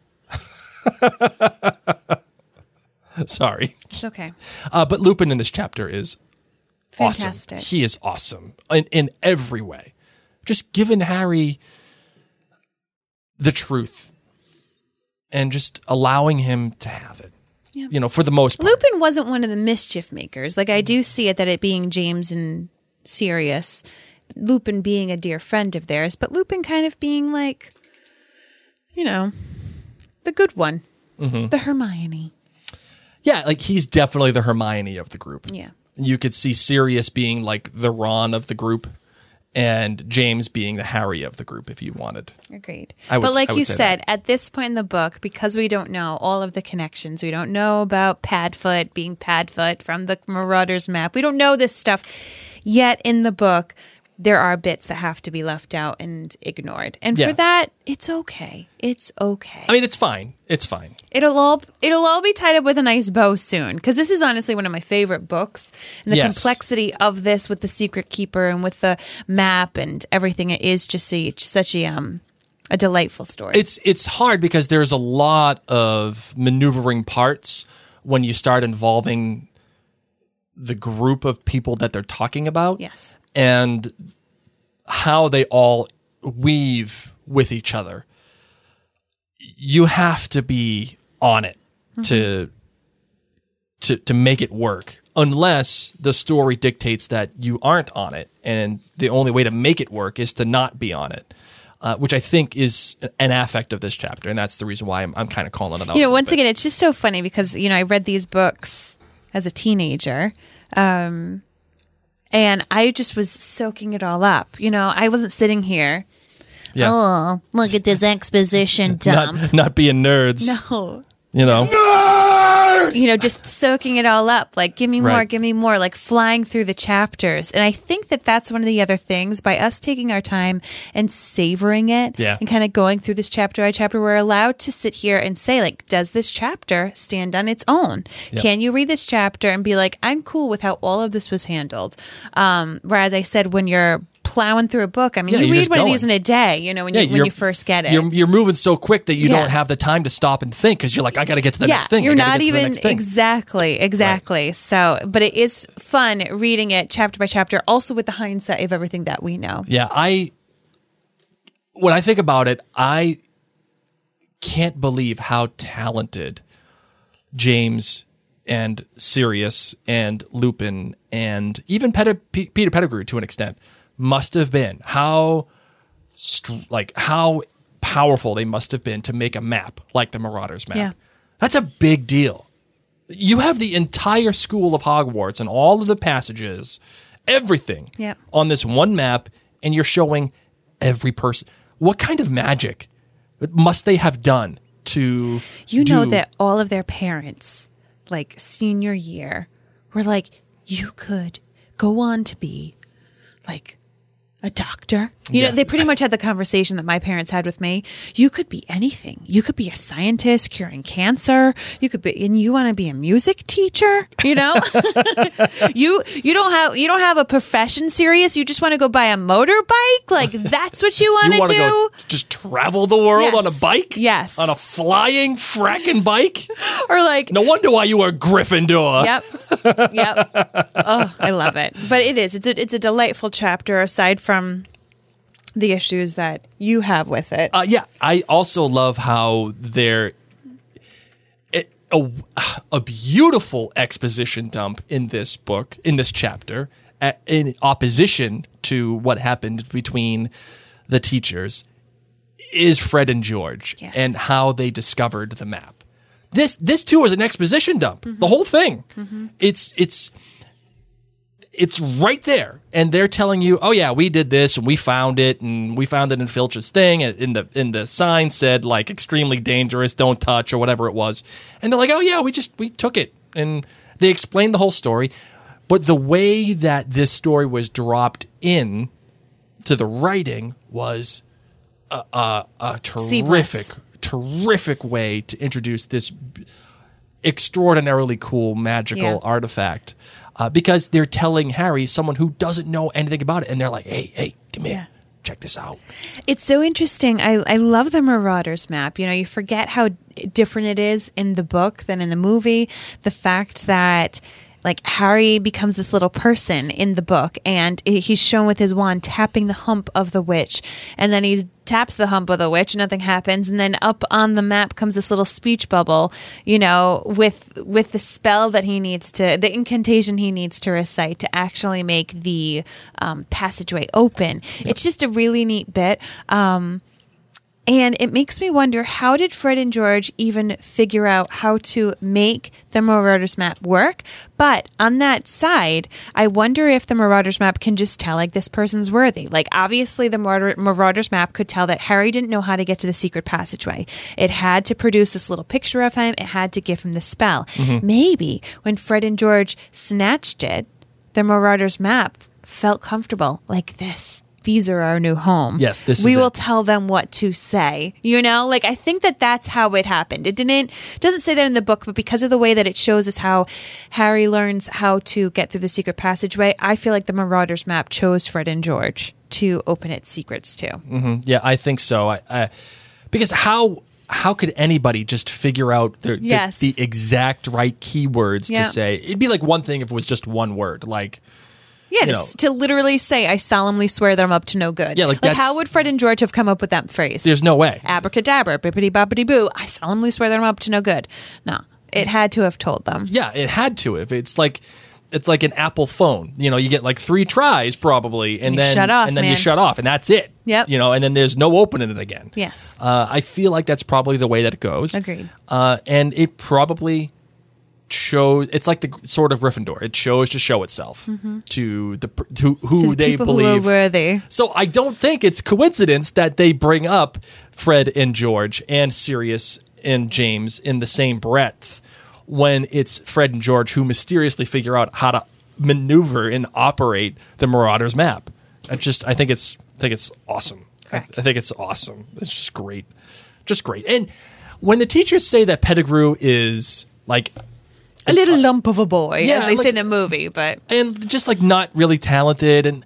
Speaker 3: Sorry.
Speaker 2: It's okay.
Speaker 3: But Lupin in this chapter is
Speaker 2: fantastic.
Speaker 3: Awesome. He is awesome in every way. Just giving Harry the truth and just allowing him to have it. Yeah. You know, for the most part.
Speaker 2: Lupin wasn't one of the mischief makers. Like, I do see it that it being James and Sirius, Lupin being a dear friend of theirs, but Lupin kind of being like, you know, the good one, the Hermione.
Speaker 3: Yeah, like he's definitely the Hermione of the group.
Speaker 2: Yeah.
Speaker 3: You could see Sirius being like the Ron of the group and James being the Harry of the group if you wanted.
Speaker 2: Agreed. But like you said, at this point in the book, because we don't know all of the connections, we don't know about Padfoot being Padfoot from the Marauders map, we don't know this stuff yet in the book. There are bits that have to be left out and ignored. And for that, it's okay. It's okay.
Speaker 3: I mean, it's fine. It's fine.
Speaker 2: It'll all be tied up with a nice bow soon. Because this is honestly one of my favorite books. And the complexity of this with the Secret Keeper and with the map and everything, it is just such a delightful story.
Speaker 3: It's hard because there's a lot of maneuvering parts when you start involving the group of people that they're talking about.
Speaker 2: Yes.
Speaker 3: And how they all weave with each other. You have to be on it to make it work, unless the story dictates that you aren't on it, and the only way to make it work is to not be on it. Which I think is an affect of this chapter, and that's the reason why I'm kind of calling it out.
Speaker 2: You know, once again, it's just so funny because, you know, I read these books as a teenager, and I just was soaking it all up. You know, I wasn't sitting here.
Speaker 3: Yeah.
Speaker 2: Oh, look at this exposition dump.
Speaker 3: Not being nerds.
Speaker 2: No.
Speaker 3: You know.
Speaker 2: You know, just soaking it all up. Like, give me more, like flying through the chapters. And I think that that's one of the other things, by us taking our time and savoring it and kind of going through this chapter by chapter, we're allowed to sit here and say, like, does this chapter stand on its own? Yep. Can you read this chapter and be like, I'm cool with how all of this was handled? Whereas I said, when you're plowing through a book, I mean, you read one of these in a day, you know, when you first get it.
Speaker 3: You're moving so quick that you don't have the time to stop and think, because you're like, I got to get to the next thing.
Speaker 2: You're not even exactly. Right. So, but it is fun reading it chapter by chapter, also with the hindsight of everything that we know.
Speaker 3: Yeah, when I think about it, I can't believe how talented James and Sirius and Lupin and even Peter Pettigrew to an extent must have been. How powerful they must have been to make a map like the Marauders map.
Speaker 2: Yeah.
Speaker 3: That's a big deal. You have the entire school of Hogwarts and all of the passages, everything on this one map, and you're showing every person. What kind of magic must they have done to
Speaker 2: know that all of their parents, like senior year, were like, you could go on to be like a doctor. You know, they pretty much had the conversation that my parents had with me. You could be anything. You could be a scientist curing cancer. You could be, and you want to be a music teacher. You know, you don't have a profession, serious. You just want to go buy a motorbike. Like that's what you want to do.
Speaker 3: Go just travel the world on a bike.
Speaker 2: Yes,
Speaker 3: on a flying fracking bike.
Speaker 2: Or like,
Speaker 3: no wonder why you were Gryffindor.
Speaker 2: Yep. Oh, I love it. But it is. It's a delightful chapter. Aside from the issues that you have with it.
Speaker 3: Yeah, I also love how they're a beautiful exposition dump in this book, in this chapter, in opposition to what happened between the teachers, is Fred and George and how they discovered the map. This too is an exposition dump. The whole thing. It's right there, and they're telling you, "Oh yeah, we did this, and we found it in Filch's thing, and in the sign said like extremely dangerous, don't touch or whatever it was." And they're like, "Oh yeah, we took it," and they explained the whole story. But the way that this story was dropped in to the writing was a terrific way to introduce this extraordinarily cool magical artifact. Because they're telling Harry, someone who doesn't know anything about it, and they're like, hey, come here, check this out.
Speaker 2: It's so interesting. I love the Marauders map. You know, you forget how different it is in the book than in the movie. The fact that like Harry becomes this little person in the book, and he's shown with his wand tapping the hump of the witch, and then he taps the hump of the witch, nothing happens, and then up on the map comes this little speech bubble, you know, with the spell that he needs to, the incantation he needs to recite to actually make the passageway open. It's just a really neat bit. And it makes me wonder, how did Fred and George even figure out how to make the Marauders map work? But on that side, I wonder if the Marauders map can just tell, like, this person's worthy. Like, obviously, the Marauders map could tell that Harry didn't know how to get to the secret passageway. It had to produce this little picture of him. It had to give him the spell. Mm-hmm. Maybe when Fred and George snatched it, the Marauders map felt comfortable, like this. These are our new home.
Speaker 3: Yes,
Speaker 2: we will tell them what to say. You know, like I think that's how it happened. It doesn't say that in the book, but because of the way that it shows us how Harry learns how to get through the secret passageway, I feel like the Marauders map chose Fred and George to open its secrets to.
Speaker 3: Mm-hmm. Yeah, I think so. Because how could anybody just figure out the exact right keywords to say? It'd be like one thing if it was just one word, like.
Speaker 2: Yeah, to literally say, I solemnly swear that I'm up to no good.
Speaker 3: Yeah, like
Speaker 2: how would Fred and George have come up with that phrase?
Speaker 3: There's no way.
Speaker 2: Abracadabra, bippity boppity boo, I solemnly swear that I'm up to no good. No, it had to have told them.
Speaker 3: Yeah, it had to have. It's like an Apple phone. You know, you get like 3 tries probably, and then
Speaker 2: shut off,
Speaker 3: and then you shut off, and that's it.
Speaker 2: Yep.
Speaker 3: You know, and then there's no opening it again.
Speaker 2: Yes.
Speaker 3: I feel like that's probably the way that it goes.
Speaker 2: Agreed.
Speaker 3: And it probably it's like the sword of Gryffindor. It chose to show itself to who they believe
Speaker 2: who are worthy.
Speaker 3: So I don't think it's coincidence that they bring up Fred and George and Sirius and James in the same breath when it's Fred and George who mysteriously figure out how to maneuver and operate the Marauders map. I think it's awesome. I think it's awesome. It's just great. And when the teachers say that Pettigrew is like
Speaker 2: a little lump of a boy, as they say in a movie,
Speaker 3: and just like not really talented, and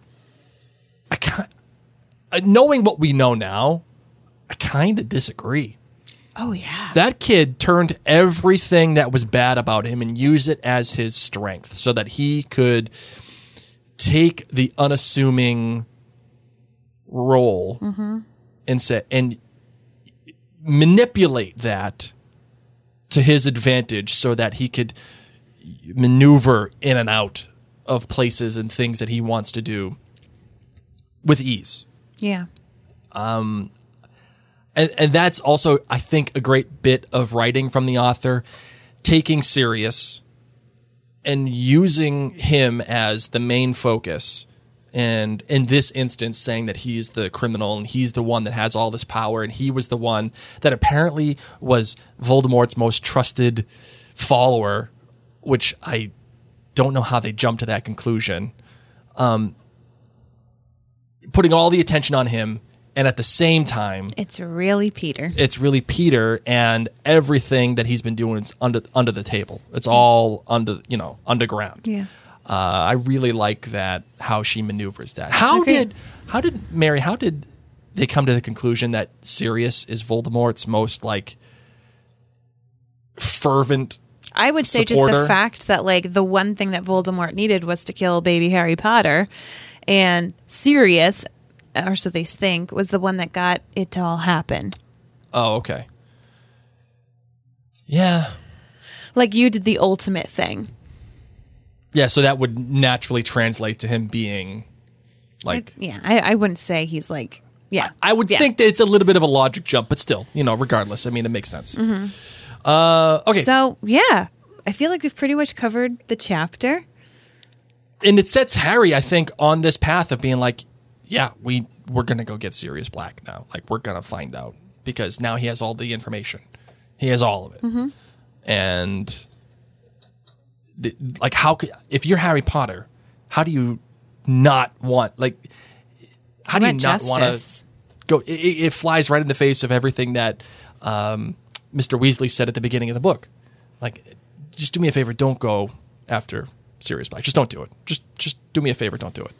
Speaker 3: I can't. Knowing what we know now, I kind of disagree.
Speaker 2: Oh yeah,
Speaker 3: that kid turned everything that was bad about him and used it as his strength, so that he could take the unassuming role and manipulate that to his advantage so that he could maneuver in and out of places and things that he wants to do with ease.
Speaker 2: Yeah.
Speaker 3: And that's also, I think, a great bit of writing from the author, taking Sirius and using him as the main focus. And in this instance, saying that he's the criminal and he's the one that has all this power, and he was the one that apparently was Voldemort's most trusted follower, which I don't know how they jumped to that conclusion. putting all the attention on him, and at the same time,
Speaker 2: it's really Peter.
Speaker 3: And everything that he's been doing is under the table. It's all underground.
Speaker 2: Yeah.
Speaker 3: I really like that, how she maneuvers that. How did they come to the conclusion that Sirius is Voldemort's most like fervent
Speaker 2: I would say
Speaker 3: supporter?
Speaker 2: Just the fact that like the one thing that Voldemort needed was to kill baby Harry Potter, and Sirius, or so they think, was the one that got it to all happen.
Speaker 3: Oh, okay. Yeah.
Speaker 2: Like you did the ultimate thing.
Speaker 3: Yeah, so that would naturally translate to him being like...
Speaker 2: Yeah, I wouldn't say he's like... Yeah.
Speaker 3: I would think that it's a little bit of a logic jump, but still, regardless, I mean, it makes sense.
Speaker 2: Mm-hmm.
Speaker 3: Okay.
Speaker 2: So, yeah, I feel like we've pretty much covered the chapter.
Speaker 3: And it sets Harry, I think, on this path of being like, yeah, we're going to go get Sirius Black now. Like, we're going to find out. Because now he has all the information. He has all of it.
Speaker 2: Mm-hmm.
Speaker 3: And... if you're Harry Potter, how do you not want how do you not want to go? It flies right in the face of everything that Mr. Weasley said at the beginning of the book. Like, just do me a favor, don't go after Sirius Black. Just don't do it. Just do me a favor, don't do it.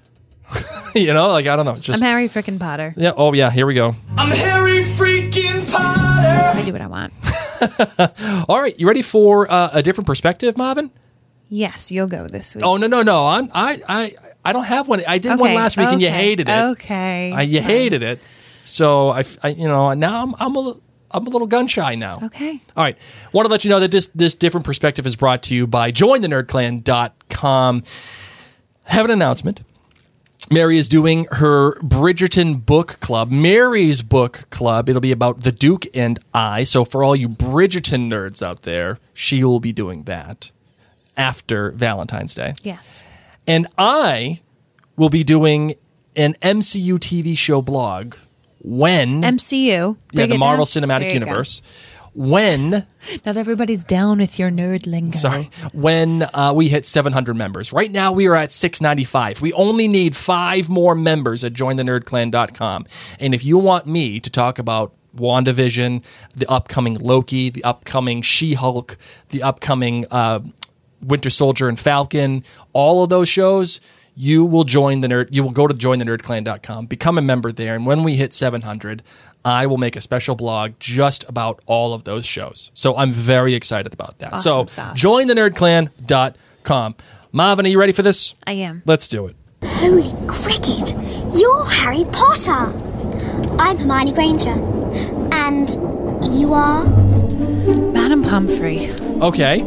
Speaker 2: Yeah.
Speaker 3: I don't know.
Speaker 2: I'm Harry freaking Potter.
Speaker 3: Yeah. Oh yeah. Here we go.
Speaker 5: I'm Harry freaking Potter.
Speaker 2: I do what I want.
Speaker 3: All right, you ready for a different perspective, Marvin?
Speaker 2: Yes, you'll go this week.
Speaker 3: Oh no! I don't have one. I did one last week, and you hated it.
Speaker 2: Okay,
Speaker 3: you hated it. So now I'm a little gun shy now.
Speaker 2: Okay.
Speaker 3: All right. Want to let you know that this different perspective is brought to you by JoinTheNerdClan.com. Have an announcement. Mary is doing her Bridgerton book club, Mary's book club. It'll be about the Duke and I. So for all you Bridgerton nerds out there, she will be doing that after Valentine's Day.
Speaker 2: Yes.
Speaker 3: And I will be doing an MCU TV show blog when...
Speaker 2: MCU?
Speaker 3: Yeah, the Marvel Cinematic Universe. When...
Speaker 2: Not everybody's down with your nerd lingo.
Speaker 3: Sorry. When we hit 700 members. Right now we are at 695. We only need 5 more members at jointhenerdclan.com. And if you want me to talk about WandaVision, the upcoming Loki, the upcoming She-Hulk, the upcoming Winter Soldier and Falcon, all of those shows, you will go to jointhenerdclan.com, become a member there, and when we hit 700, I will make a special blog just about all of those shows. So I'm very excited about that.
Speaker 2: Awesome
Speaker 3: so jointhenerdclan.com. Marvin, are you ready for this?
Speaker 2: I am.
Speaker 3: Let's do it.
Speaker 6: Holy cricket! You're Harry Potter! I'm Hermione Granger. And you are?
Speaker 2: Madam Pomfrey.
Speaker 3: Okay.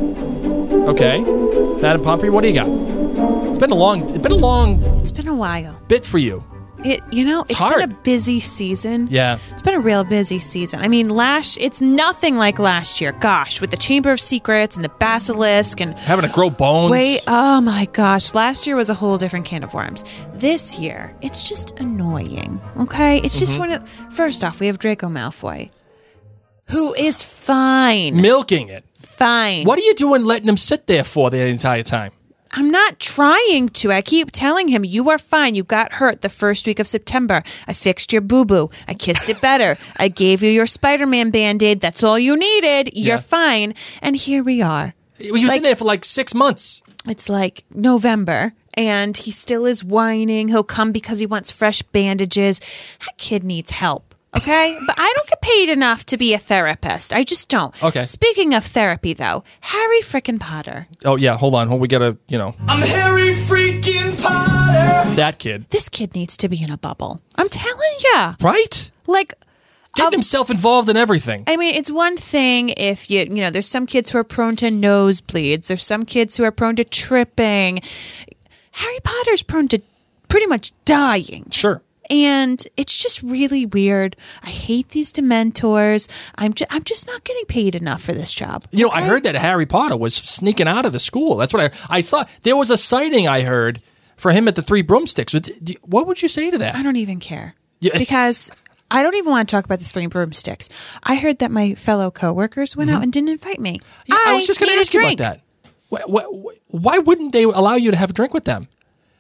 Speaker 3: Madam Pomfrey, what do you got? It's been a while bit for you.
Speaker 2: It's
Speaker 3: hard.
Speaker 2: been a busy season.
Speaker 3: Yeah.
Speaker 2: It's been a real busy season. I mean, it's nothing like last year. Gosh, with the Chamber of Secrets and the Basilisk and...
Speaker 3: having to grow bones.
Speaker 2: Oh my gosh. Last year was a whole different can of worms. This year, it's just annoying. Okay? It's just first off, we have Draco Malfoy, who is fine.
Speaker 3: Milking it.
Speaker 2: Fine.
Speaker 3: What are you doing letting him sit there for the entire time?
Speaker 2: I'm not trying to. I keep telling him, you are fine. You got hurt the first week of September. I fixed your boo-boo. I kissed it better. I gave you your Spider-Man Band-Aid. That's all you needed. You're fine. And here we are.
Speaker 3: He was in there for 6 months.
Speaker 2: It's like November, and he still is whining. He'll come because he wants fresh bandages. That kid needs help. Okay? But I don't get paid enough to be a therapist. I just don't.
Speaker 3: Okay.
Speaker 2: Speaking of therapy, though, Harry frickin' Potter.
Speaker 3: Oh, yeah. Hold on. We gotta,
Speaker 5: I'm Harry freaking Potter.
Speaker 3: That kid.
Speaker 2: This kid needs to be in a bubble. I'm telling ya.
Speaker 3: Right? Getting himself involved in everything.
Speaker 2: I mean, it's one thing if there's some kids who are prone to nosebleeds. There's some kids who are prone to tripping. Harry Potter's prone to pretty much dying.
Speaker 3: Sure.
Speaker 2: And it's just really weird. I hate these Dementors. I'm just not getting paid enough for this job. Okay?
Speaker 3: I heard that Harry Potter was sneaking out of the school. That's what I saw. There was a sighting I heard for him at the Three Broomsticks. What would you say to that?
Speaker 2: I don't even care.
Speaker 3: Yeah.
Speaker 2: Because I don't even want to talk about the Three Broomsticks. I heard that my fellow coworkers went out and didn't invite me.
Speaker 3: Yeah, I was just going to ask you about that. Why wouldn't they allow you to have a drink with them?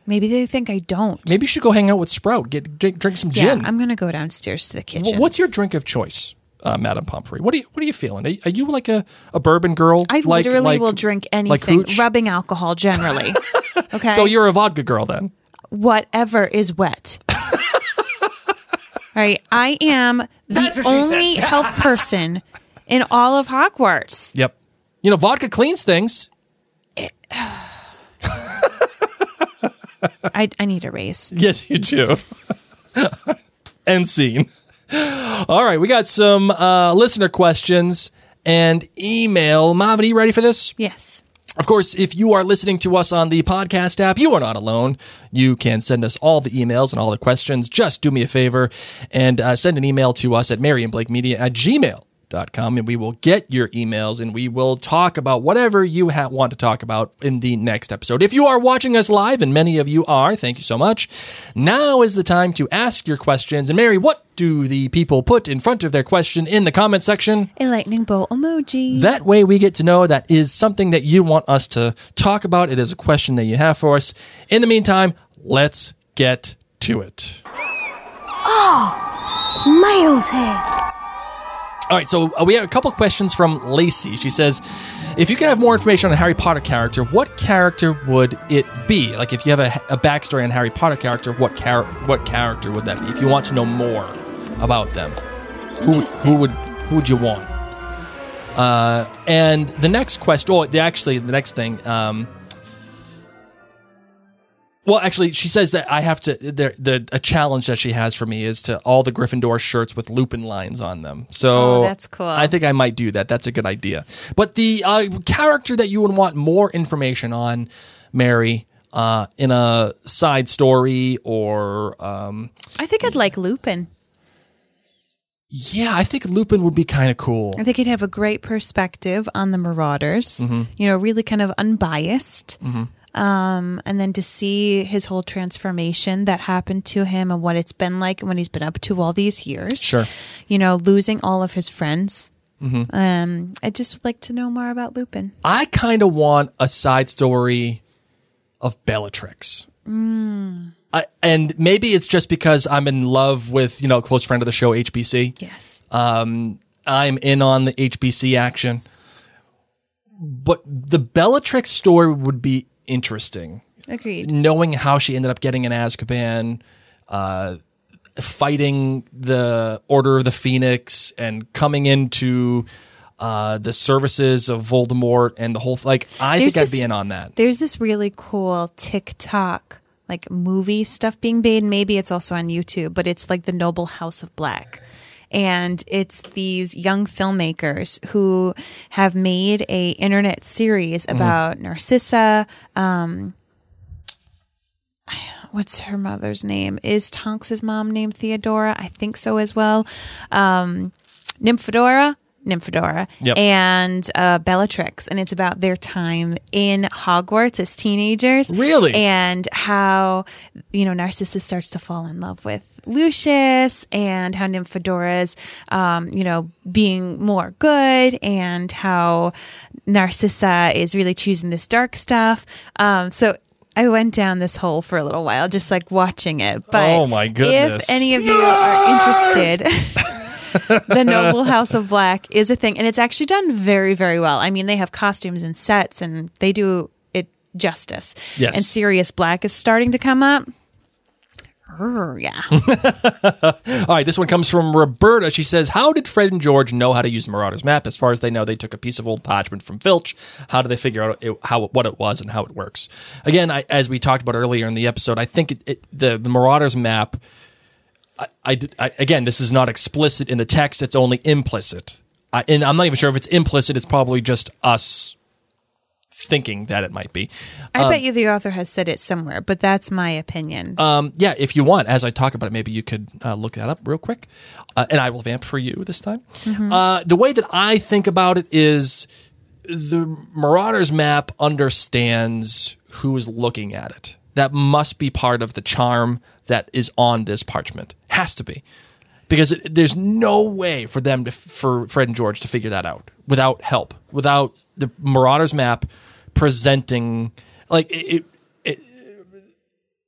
Speaker 2: Maybe they think I don't.
Speaker 3: Maybe you should go hang out with Sprout. Drink some gin.
Speaker 2: Yeah, I'm going to go downstairs to the kitchen.
Speaker 3: What's your drink of choice, Madame Pomfrey? What are you feeling? Are you like a bourbon girl?
Speaker 2: I literally will drink anything, rubbing alcohol generally. Okay.
Speaker 3: So you're a vodka girl then?
Speaker 2: Whatever is wet. Right. I am the only health person in all of Hogwarts.
Speaker 3: Yep. You know, vodka cleans things.
Speaker 2: I need a raise.
Speaker 3: Yes, you do. End scene. All right, we got some listener questions and email. Mom, are you ready for this?
Speaker 2: Yes.
Speaker 3: Of course, if you are listening to us on the podcast app, you are not alone. You can send us all the emails and all the questions. Just do me a favor and send an email to us at marianblakemedia@gmail.com, and we will get your emails and we will talk about whatever you want to talk about in the next episode. If you are watching us live, and many of you are, thank you so much. Now is the time to ask your questions. And Mary, what do the people put in front of their question in the comment section?
Speaker 2: A lightning bolt emoji.
Speaker 3: That way we get to know that is something that you want us to talk about. It is a question that you have for us. In the meantime, let's get to it.
Speaker 6: Oh, Mail's here.
Speaker 3: All right, so we have a couple questions from Lacey. She says, if you could have more information on a Harry Potter character, what character would it be? Like, if you have a backstory on a Harry Potter character, what character would that be? If you want to know more about them, who would you want? And the next question, the next thing. Well, actually, she says that I have to. A challenge that she has for me is to all the Gryffindor shirts with Lupin lines on them. So
Speaker 2: that's cool.
Speaker 3: I think I might do that. That's a good idea. But the character that you would want more information on, Mary, in a side story or
Speaker 2: I think I'd like Lupin.
Speaker 3: Yeah, I think Lupin would be kind of cool.
Speaker 2: I think he'd have a great perspective on the Marauders. Mm-hmm. You know, really kind of unbiased. Mm-hmm. And then to see his whole transformation that happened to him and what it's been like when he's been up to all these years.
Speaker 3: Sure.
Speaker 2: You know, losing all of his friends.
Speaker 3: Mm-hmm.
Speaker 2: I'd just would like to know more about Lupin.
Speaker 3: I kind of want a side story of Bellatrix. And maybe it's just because I'm in love with, a close friend of the show, HBC.
Speaker 2: Yes.
Speaker 3: I'm in on the HBC action. But the Bellatrix story would be interesting.
Speaker 2: Agreed.
Speaker 3: Knowing how she ended up getting in Azkaban, fighting the Order of the Phoenix, and coming into the services of Voldemort and the whole. I think I'd be in on that.
Speaker 2: There's this really cool TikTok movie stuff being made. Maybe it's also on YouTube, but it's like the Noble House of Black. And it's these young filmmakers who have made a internet series about Narcissa. What's her mother's name? Is Tonks's mom named Theodora? I think so as well. Nymphadora,
Speaker 3: yep.
Speaker 2: And Bellatrix, and it's about their time in Hogwarts as teenagers.
Speaker 3: Really?
Speaker 2: And how, Narcissus starts to fall in love with Lucius, and how Nymphadora's, being more good, and how Narcissa is really choosing this dark stuff. So I went down this hole for a little while, just watching it. But
Speaker 3: oh my goodness.
Speaker 2: If any of you are interested... The Noble House of Black is a thing, and it's actually done very, very well. I mean, they have costumes and sets, and they do it justice.
Speaker 3: Yes.
Speaker 2: And Sirius Black is starting to come up. Yeah.
Speaker 3: All right, this one comes from Roberta. She says, how did Fred and George know how to use the Marauders map? As far as they know, they took a piece of old parchment from Filch. How do they figure out what it was and how it works? Again, as we talked about earlier in the episode, I think the Marauders map... Again, this is not explicit in the text. It's only implicit. And I'm not even sure if it's implicit. It's probably just us thinking that it might be.
Speaker 2: I bet you the author has said it somewhere, but that's my opinion.
Speaker 3: Yeah, if you want, as I talk about it, maybe you could look that up real quick. And I will vamp for you this time. Mm-hmm. The way that I think about it is the Marauders map understands who is looking at it. That must be part of the charm that is on this parchment. Has to be. Because there's no way for Fred and George to figure that out without help, without the Marauders map presenting...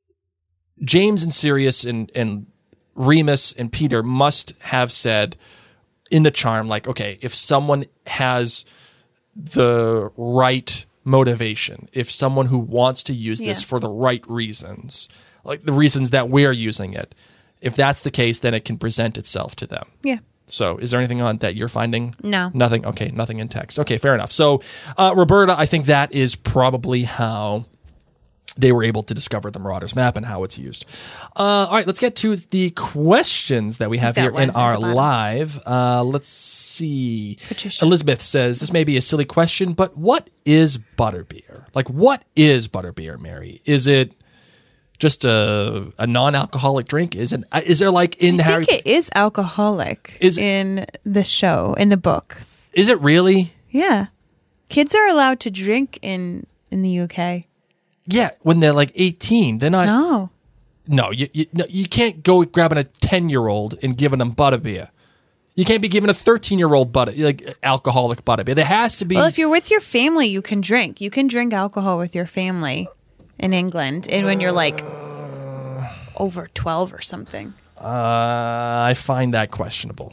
Speaker 3: James and Sirius and Remus and Peter must have said in the charm, like, okay, if someone has the right motivation, if someone who wants to use this for the right reasons, like the reasons that we're using it, if that's the case, then it can present itself to them.
Speaker 2: Yeah.
Speaker 3: So is there anything on that you're finding?
Speaker 2: No.
Speaker 3: Nothing? Okay, nothing in text. Okay, fair enough. So, Roberta, I think that is probably how they were able to discover the Marauders map and how it's used. All right, let's get to the questions that we have here in our live. Let's see.
Speaker 2: Patricia.
Speaker 3: Elizabeth says, this may be a silly question, but what is butterbeer? Like, what is butterbeer, Mary? Is it just a non-alcoholic drink? Is there like in Harry?
Speaker 2: I think it is alcoholic in the show, in the books.
Speaker 3: Is it really?
Speaker 2: Yeah. Kids are allowed to drink in the UK.
Speaker 3: Yeah, when they're like 18, they're not. No, you can't go grabbing a 10-year-old and giving them butterbeer. You can't be giving a 13-year-old alcoholic butterbeer. There has to be.
Speaker 2: Well, if you're with your family, you can drink. You can drink alcohol with your family in England, and when you're like over 12 or something.
Speaker 3: I find that questionable.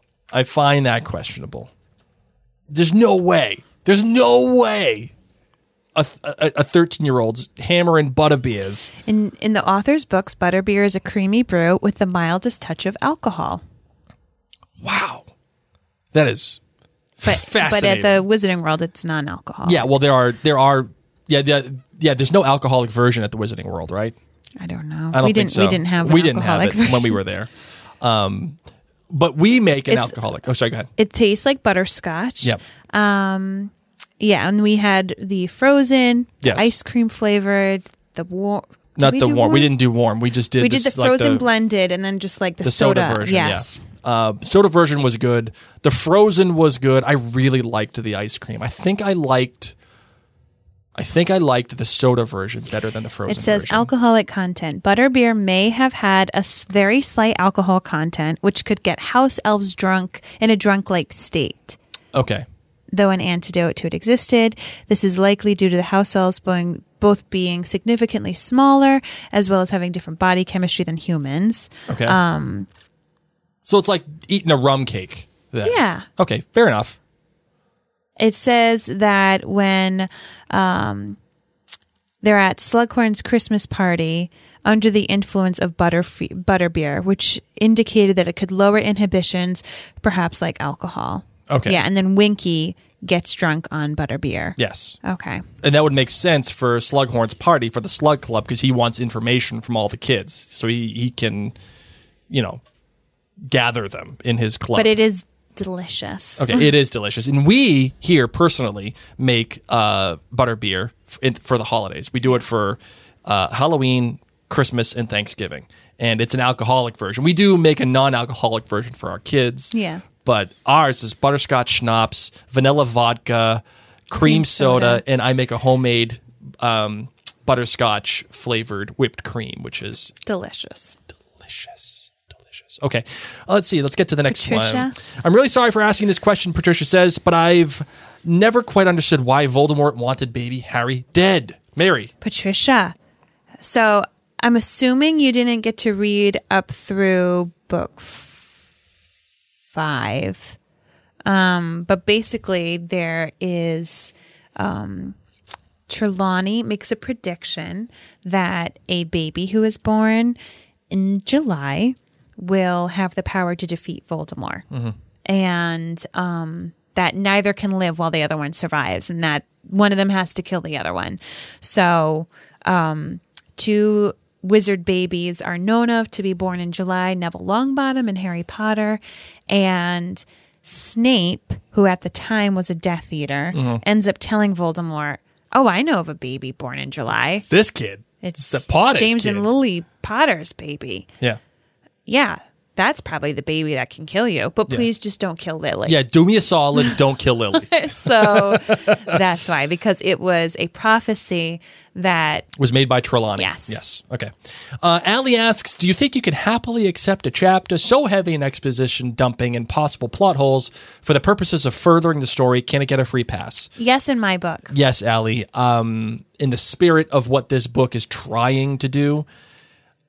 Speaker 3: There's no way. A 13-year-old's hammering butterbeers.
Speaker 2: In the author's books, butterbeer is a creamy brew with the mildest touch of alcohol.
Speaker 3: Wow. That is fascinating.
Speaker 2: But at the Wizarding World, it's non-alcoholic.
Speaker 3: Yeah, well, there are there's no alcoholic version at the Wizarding World, right?
Speaker 2: I don't know.
Speaker 3: I don't think so.
Speaker 2: We didn't have it
Speaker 3: version when we were there. But we make an alcoholic. Oh, sorry, go ahead.
Speaker 2: It tastes like butterscotch.
Speaker 3: Yep.
Speaker 2: Yeah, and we had the frozen,
Speaker 3: yes.
Speaker 2: ice cream flavored, the warm.
Speaker 3: Not the warm. We didn't do warm. We just did.
Speaker 2: We did the frozen blended, and then just like the soda
Speaker 3: version.
Speaker 2: Yes.
Speaker 3: Yeah. Soda version was good. The frozen was good. I really liked the ice cream. I think I liked the soda version better than the frozen version.
Speaker 2: It says alcoholic content. Butterbeer may have had a very slight alcohol content, which could get house elves drunk in a drunk-like state.
Speaker 3: Okay.
Speaker 2: Though an antidote to it existed, this is likely due to the house elves both being significantly smaller, as well as having different body chemistry than humans.
Speaker 3: Okay. So it's like eating a rum cake. Then.
Speaker 2: Yeah.
Speaker 3: Okay, fair enough.
Speaker 2: It says that when they're at Slughorn's Christmas party under the influence of butterbeer, which indicated that it could lower inhibitions, perhaps like alcohol.
Speaker 3: Okay.
Speaker 2: Yeah, and then Winky gets drunk on butterbeer.
Speaker 3: Yes.
Speaker 2: Okay.
Speaker 3: And that would make sense for Slughorn's party, for the Slug Club, because he wants information from all the kids. So he can, gather them in his club.
Speaker 2: But it is delicious.
Speaker 3: Okay, it is delicious. And we here personally make butterbeer for the holidays. We do it for Halloween, Christmas, and Thanksgiving. And it's an alcoholic version. We do make a non-alcoholic version for our kids.
Speaker 2: Yeah.
Speaker 3: But ours is butterscotch schnapps, vanilla vodka, cream soda, and I make a homemade butterscotch flavored whipped cream, which is
Speaker 2: delicious.
Speaker 3: Okay, let's see. Let's get to the next
Speaker 2: Patricia?
Speaker 3: one. I'm really sorry for asking this question, Patricia says, but I've never quite understood why Voldemort wanted baby Harry dead. Mary.
Speaker 2: Patricia. So I'm assuming you didn't get to read up through book 5. But basically there is Trelawney makes a prediction that a baby who is born in July will have the power to defeat Voldemort. Mm-hmm. And that neither can live while the other one survives, and that one of them has to kill the other one. So 2 wizard babies are known of to be born in July, Neville Longbottom and Harry Potter. And Snape, who at the time was a Death Eater, ends up telling Voldemort, "Oh, I know of a baby born in July.
Speaker 3: It's this kid.
Speaker 2: It's
Speaker 3: the Potter's
Speaker 2: James
Speaker 3: kid.
Speaker 2: and Lily Potter's baby. Yeah, that's probably the baby that can kill you. But please just don't kill Lily."
Speaker 3: Yeah, do me a solid. Don't kill Lily.
Speaker 2: So that's why, because it was a prophecy that
Speaker 3: was made by Trelawney.
Speaker 2: Yes.
Speaker 3: Okay. Allie asks, do you think you can happily accept a chapter so heavy in exposition dumping and possible plot holes for the purposes of furthering the story? Can it get a free pass?
Speaker 2: Yes, in my book.
Speaker 3: Yes, Allie. In the spirit of what this book is trying to do,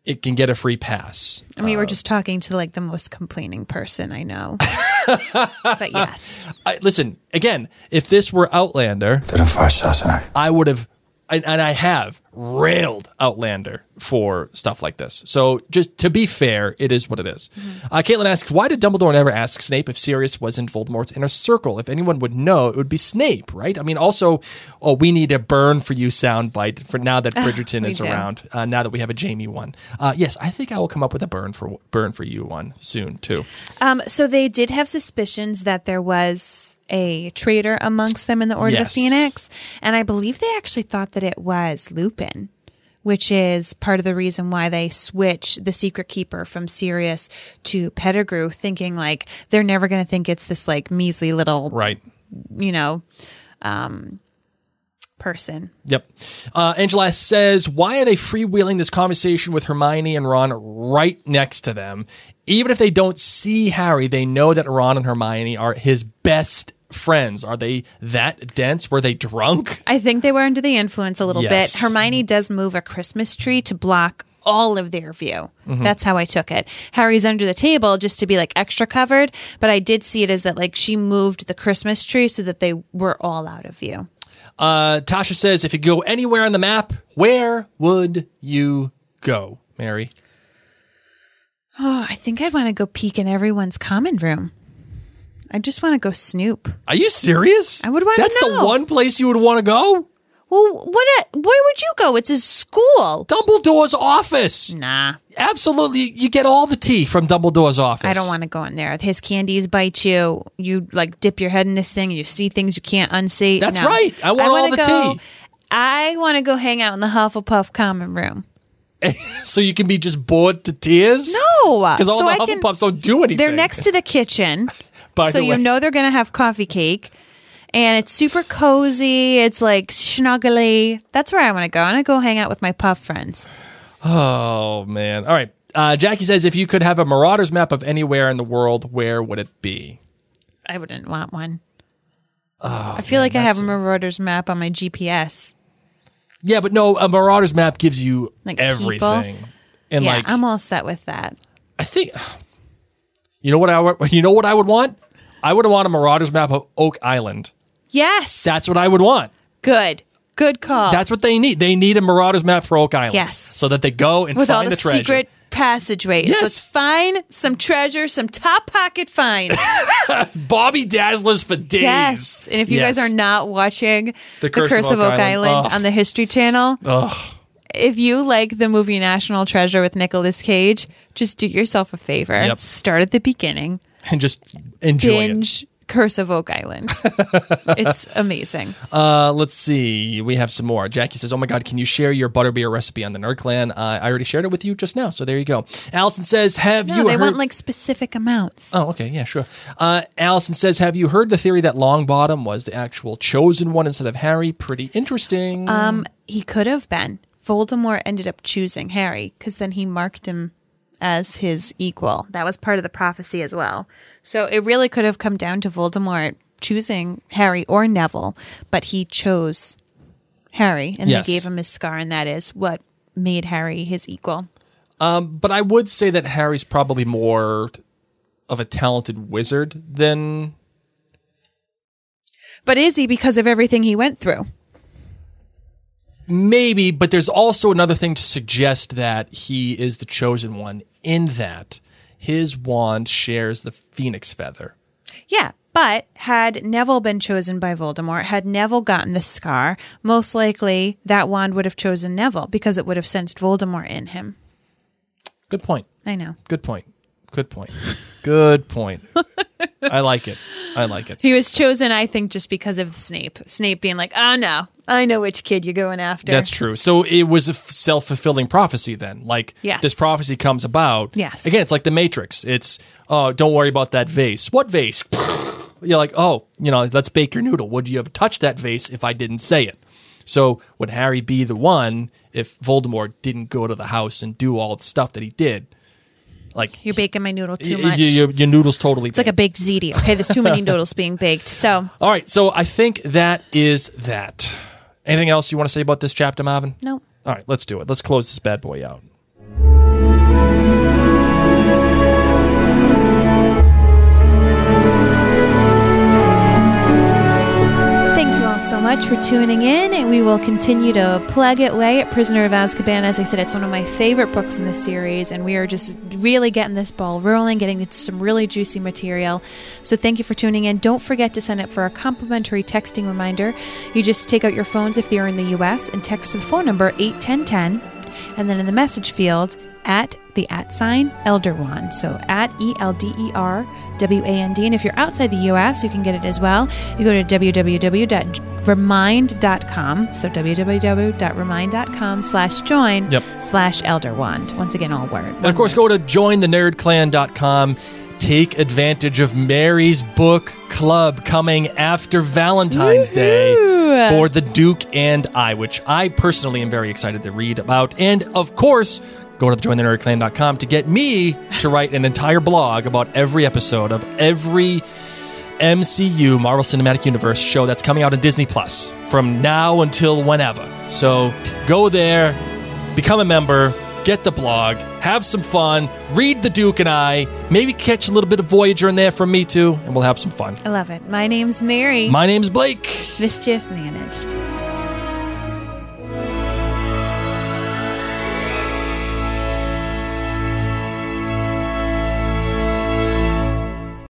Speaker 3: it can get a free pass.
Speaker 2: I mean, we're just talking to like the most complaining person I know. But yes.
Speaker 3: Listen, again, if this were Outlander, I would have, and I have railed Outlander for stuff like this. So just to be fair, it is what it is. Caitlin asks, why did Dumbledore never ask Snape if Sirius was in Voldemort's inner circle? If anyone would know, it would be Snape, right? I mean, also, we need a burn for you soundbite for now that Bridgerton is around, now that we have a Jamie one. Yes, I think I will come up with a burn for you one soon, too.
Speaker 2: So they did have suspicions that there was a traitor amongst them in the Order of the Phoenix, and I believe they actually thought that it was Lupin, which is part of the reason why they switch the Secret Keeper from Sirius to Pettigrew, thinking like they're never going to think it's this like measly little, person.
Speaker 3: Yep. Angela says, why are they freewheeling this conversation with Hermione and Ron right next to them? Even if they don't see Harry, they know that Ron and Hermione are his best friends. Are they that dense? Were they drunk?
Speaker 2: I think they were under the influence a little bit. Hermione does move a Christmas tree to block all of their view. That's how I took it. Harry's under the table just to be like extra covered, but I did see it as that like she moved the Christmas tree so that they were all out of view.
Speaker 3: Tasha says, if you go anywhere on the map, where would you go, Mary?
Speaker 2: Oh, I think I'd want to go peek in everyone's common room. I just want to go snoop.
Speaker 3: Are you serious?
Speaker 2: I would want to know.
Speaker 3: That's the one place you would want to go?
Speaker 2: Well, where would you go? It's his school.
Speaker 3: Dumbledore's office.
Speaker 2: Nah.
Speaker 3: Absolutely. You get all the tea from Dumbledore's office.
Speaker 2: I don't want to go in there. His candies bite you. You like dip your head in this thing and you see things you can't unsee.
Speaker 3: That's right. I want all the tea.
Speaker 2: I want to go hang out in the Hufflepuff common room.
Speaker 3: So you can be just bored to tears?
Speaker 2: No.
Speaker 3: Because all the Hufflepuffs don't do anything.
Speaker 2: They're next to the kitchen. So you know they're going to have coffee cake. And it's super cozy. It's like snuggly. That's where I want to go. I want to go hang out with my puff friends.
Speaker 3: Oh, man. All right. Jackie says, if you could have a Marauders map of anywhere in the world, where would it be?
Speaker 2: I wouldn't want one. I feel like I have a Marauders map on my GPS.
Speaker 3: Yeah, but no, a Marauders map gives you like everything.
Speaker 2: People.
Speaker 3: And
Speaker 2: yeah, I'm all set with that.
Speaker 3: I think, you know what I would want? I would want a Marauders map of Oak Island.
Speaker 2: Yes.
Speaker 3: That's what I would want.
Speaker 2: Good call.
Speaker 3: That's what they need. They need a Marauders map for Oak Island.
Speaker 2: Yes.
Speaker 3: So that they go and
Speaker 2: with
Speaker 3: find
Speaker 2: all the
Speaker 3: treasure.
Speaker 2: Secret passageways.
Speaker 3: Yes.
Speaker 2: Let's find some treasure, some top pocket finds.
Speaker 3: Bobby Dazzlers for days.
Speaker 2: Yes. And if you guys are not watching The Curse of Oak Island on the History Channel, if you like the movie National Treasure with Nicolas Cage, just do yourself a favor.
Speaker 3: Yep.
Speaker 2: Start at the beginning.
Speaker 3: And just enjoy
Speaker 2: it. Curse of Oak Island. It's amazing.
Speaker 3: Let's see. We have some more. Jackie says, oh my God, can you share your butterbeer recipe on the Nerd Clan? I already shared it with you just now, so there you go. Allison says,
Speaker 2: they want like specific amounts.
Speaker 3: Oh, okay. Yeah, sure. Allison says, have you heard the theory that Longbottom was the actual chosen one instead of Harry? Pretty interesting.
Speaker 2: He could have been. Voldemort ended up choosing Harry because then he marked him as his equal. That was part of the prophecy as well. So it really could have come down to Voldemort choosing Harry or Neville, but he chose Harry, and they gave him his scar, and that is what made Harry his equal.
Speaker 3: But I would say that Harry's probably more of a talented wizard than...
Speaker 2: But is he because of everything he went through?
Speaker 3: Maybe, but there's also another thing to suggest that he is the chosen one in that his wand shares the phoenix feather.
Speaker 2: Yeah, but had Neville been chosen by Voldemort, had Neville gotten the scar, most likely that wand would have chosen Neville because it would have sensed Voldemort in him.
Speaker 3: Good point.
Speaker 2: I know.
Speaker 3: Good point. Good point. Good point. I like it. I like it.
Speaker 2: He was chosen, I think, just because of Snape. Snape being like, oh, no, I know which kid you're going after.
Speaker 3: That's true. So it was a self-fulfilling prophecy then. Like, this prophecy comes about.
Speaker 2: Yes.
Speaker 3: Again, it's like the Matrix. It's, oh, don't worry about that vase. What vase? You're like, oh, let's bake your noodle. Would you have touched that vase if I didn't say it? So would Harry be the one if Voldemort didn't go to the house and do all the stuff that he did? Like,
Speaker 2: you're baking my noodle too much.
Speaker 3: Your noodle's totally
Speaker 2: It's baked. Like a baked ziti. Okay, there's too many noodles being baked. So,
Speaker 3: all right. So I think that is that. Anything else you want to say about this chapter, Marvin?
Speaker 2: No.
Speaker 3: All right, let's do it. Let's close this bad boy out.
Speaker 2: all so much for tuning in, and we will continue to plug it away at Prisoner of Azkaban. As I said, it's one of my favorite books in the series, and we are just really getting this ball rolling, getting into some really juicy material. So thank you for tuning in. Don't forget to sign up for a complimentary texting reminder. You just take out your phones if you're in the U.S. and text to the phone number 81010, and then in the message field, at the @ Elderwand. So at ELDERWAND. And if you're outside the U.S., you can get it as well. You go to www.remind.com. So www.remind.com/join/Elderwand. Once again, all word.
Speaker 3: And of course, go to jointhenerdclan.com. Take advantage of Mary's book club coming after Valentine's Day for The Duke and I, which I personally am very excited to read about. And of course, go to jointhenerdclan.com to get me to write an entire blog about every episode of every MCU, Marvel Cinematic Universe show that's coming out on Disney Plus from now until whenever. So go there, become a member, get the blog, have some fun, read The Duke and I, maybe catch a little bit of Voyager in there from me too, and we'll have some fun.
Speaker 2: I love it. My name's Mary.
Speaker 3: My name's Blake.
Speaker 2: Mischief managed.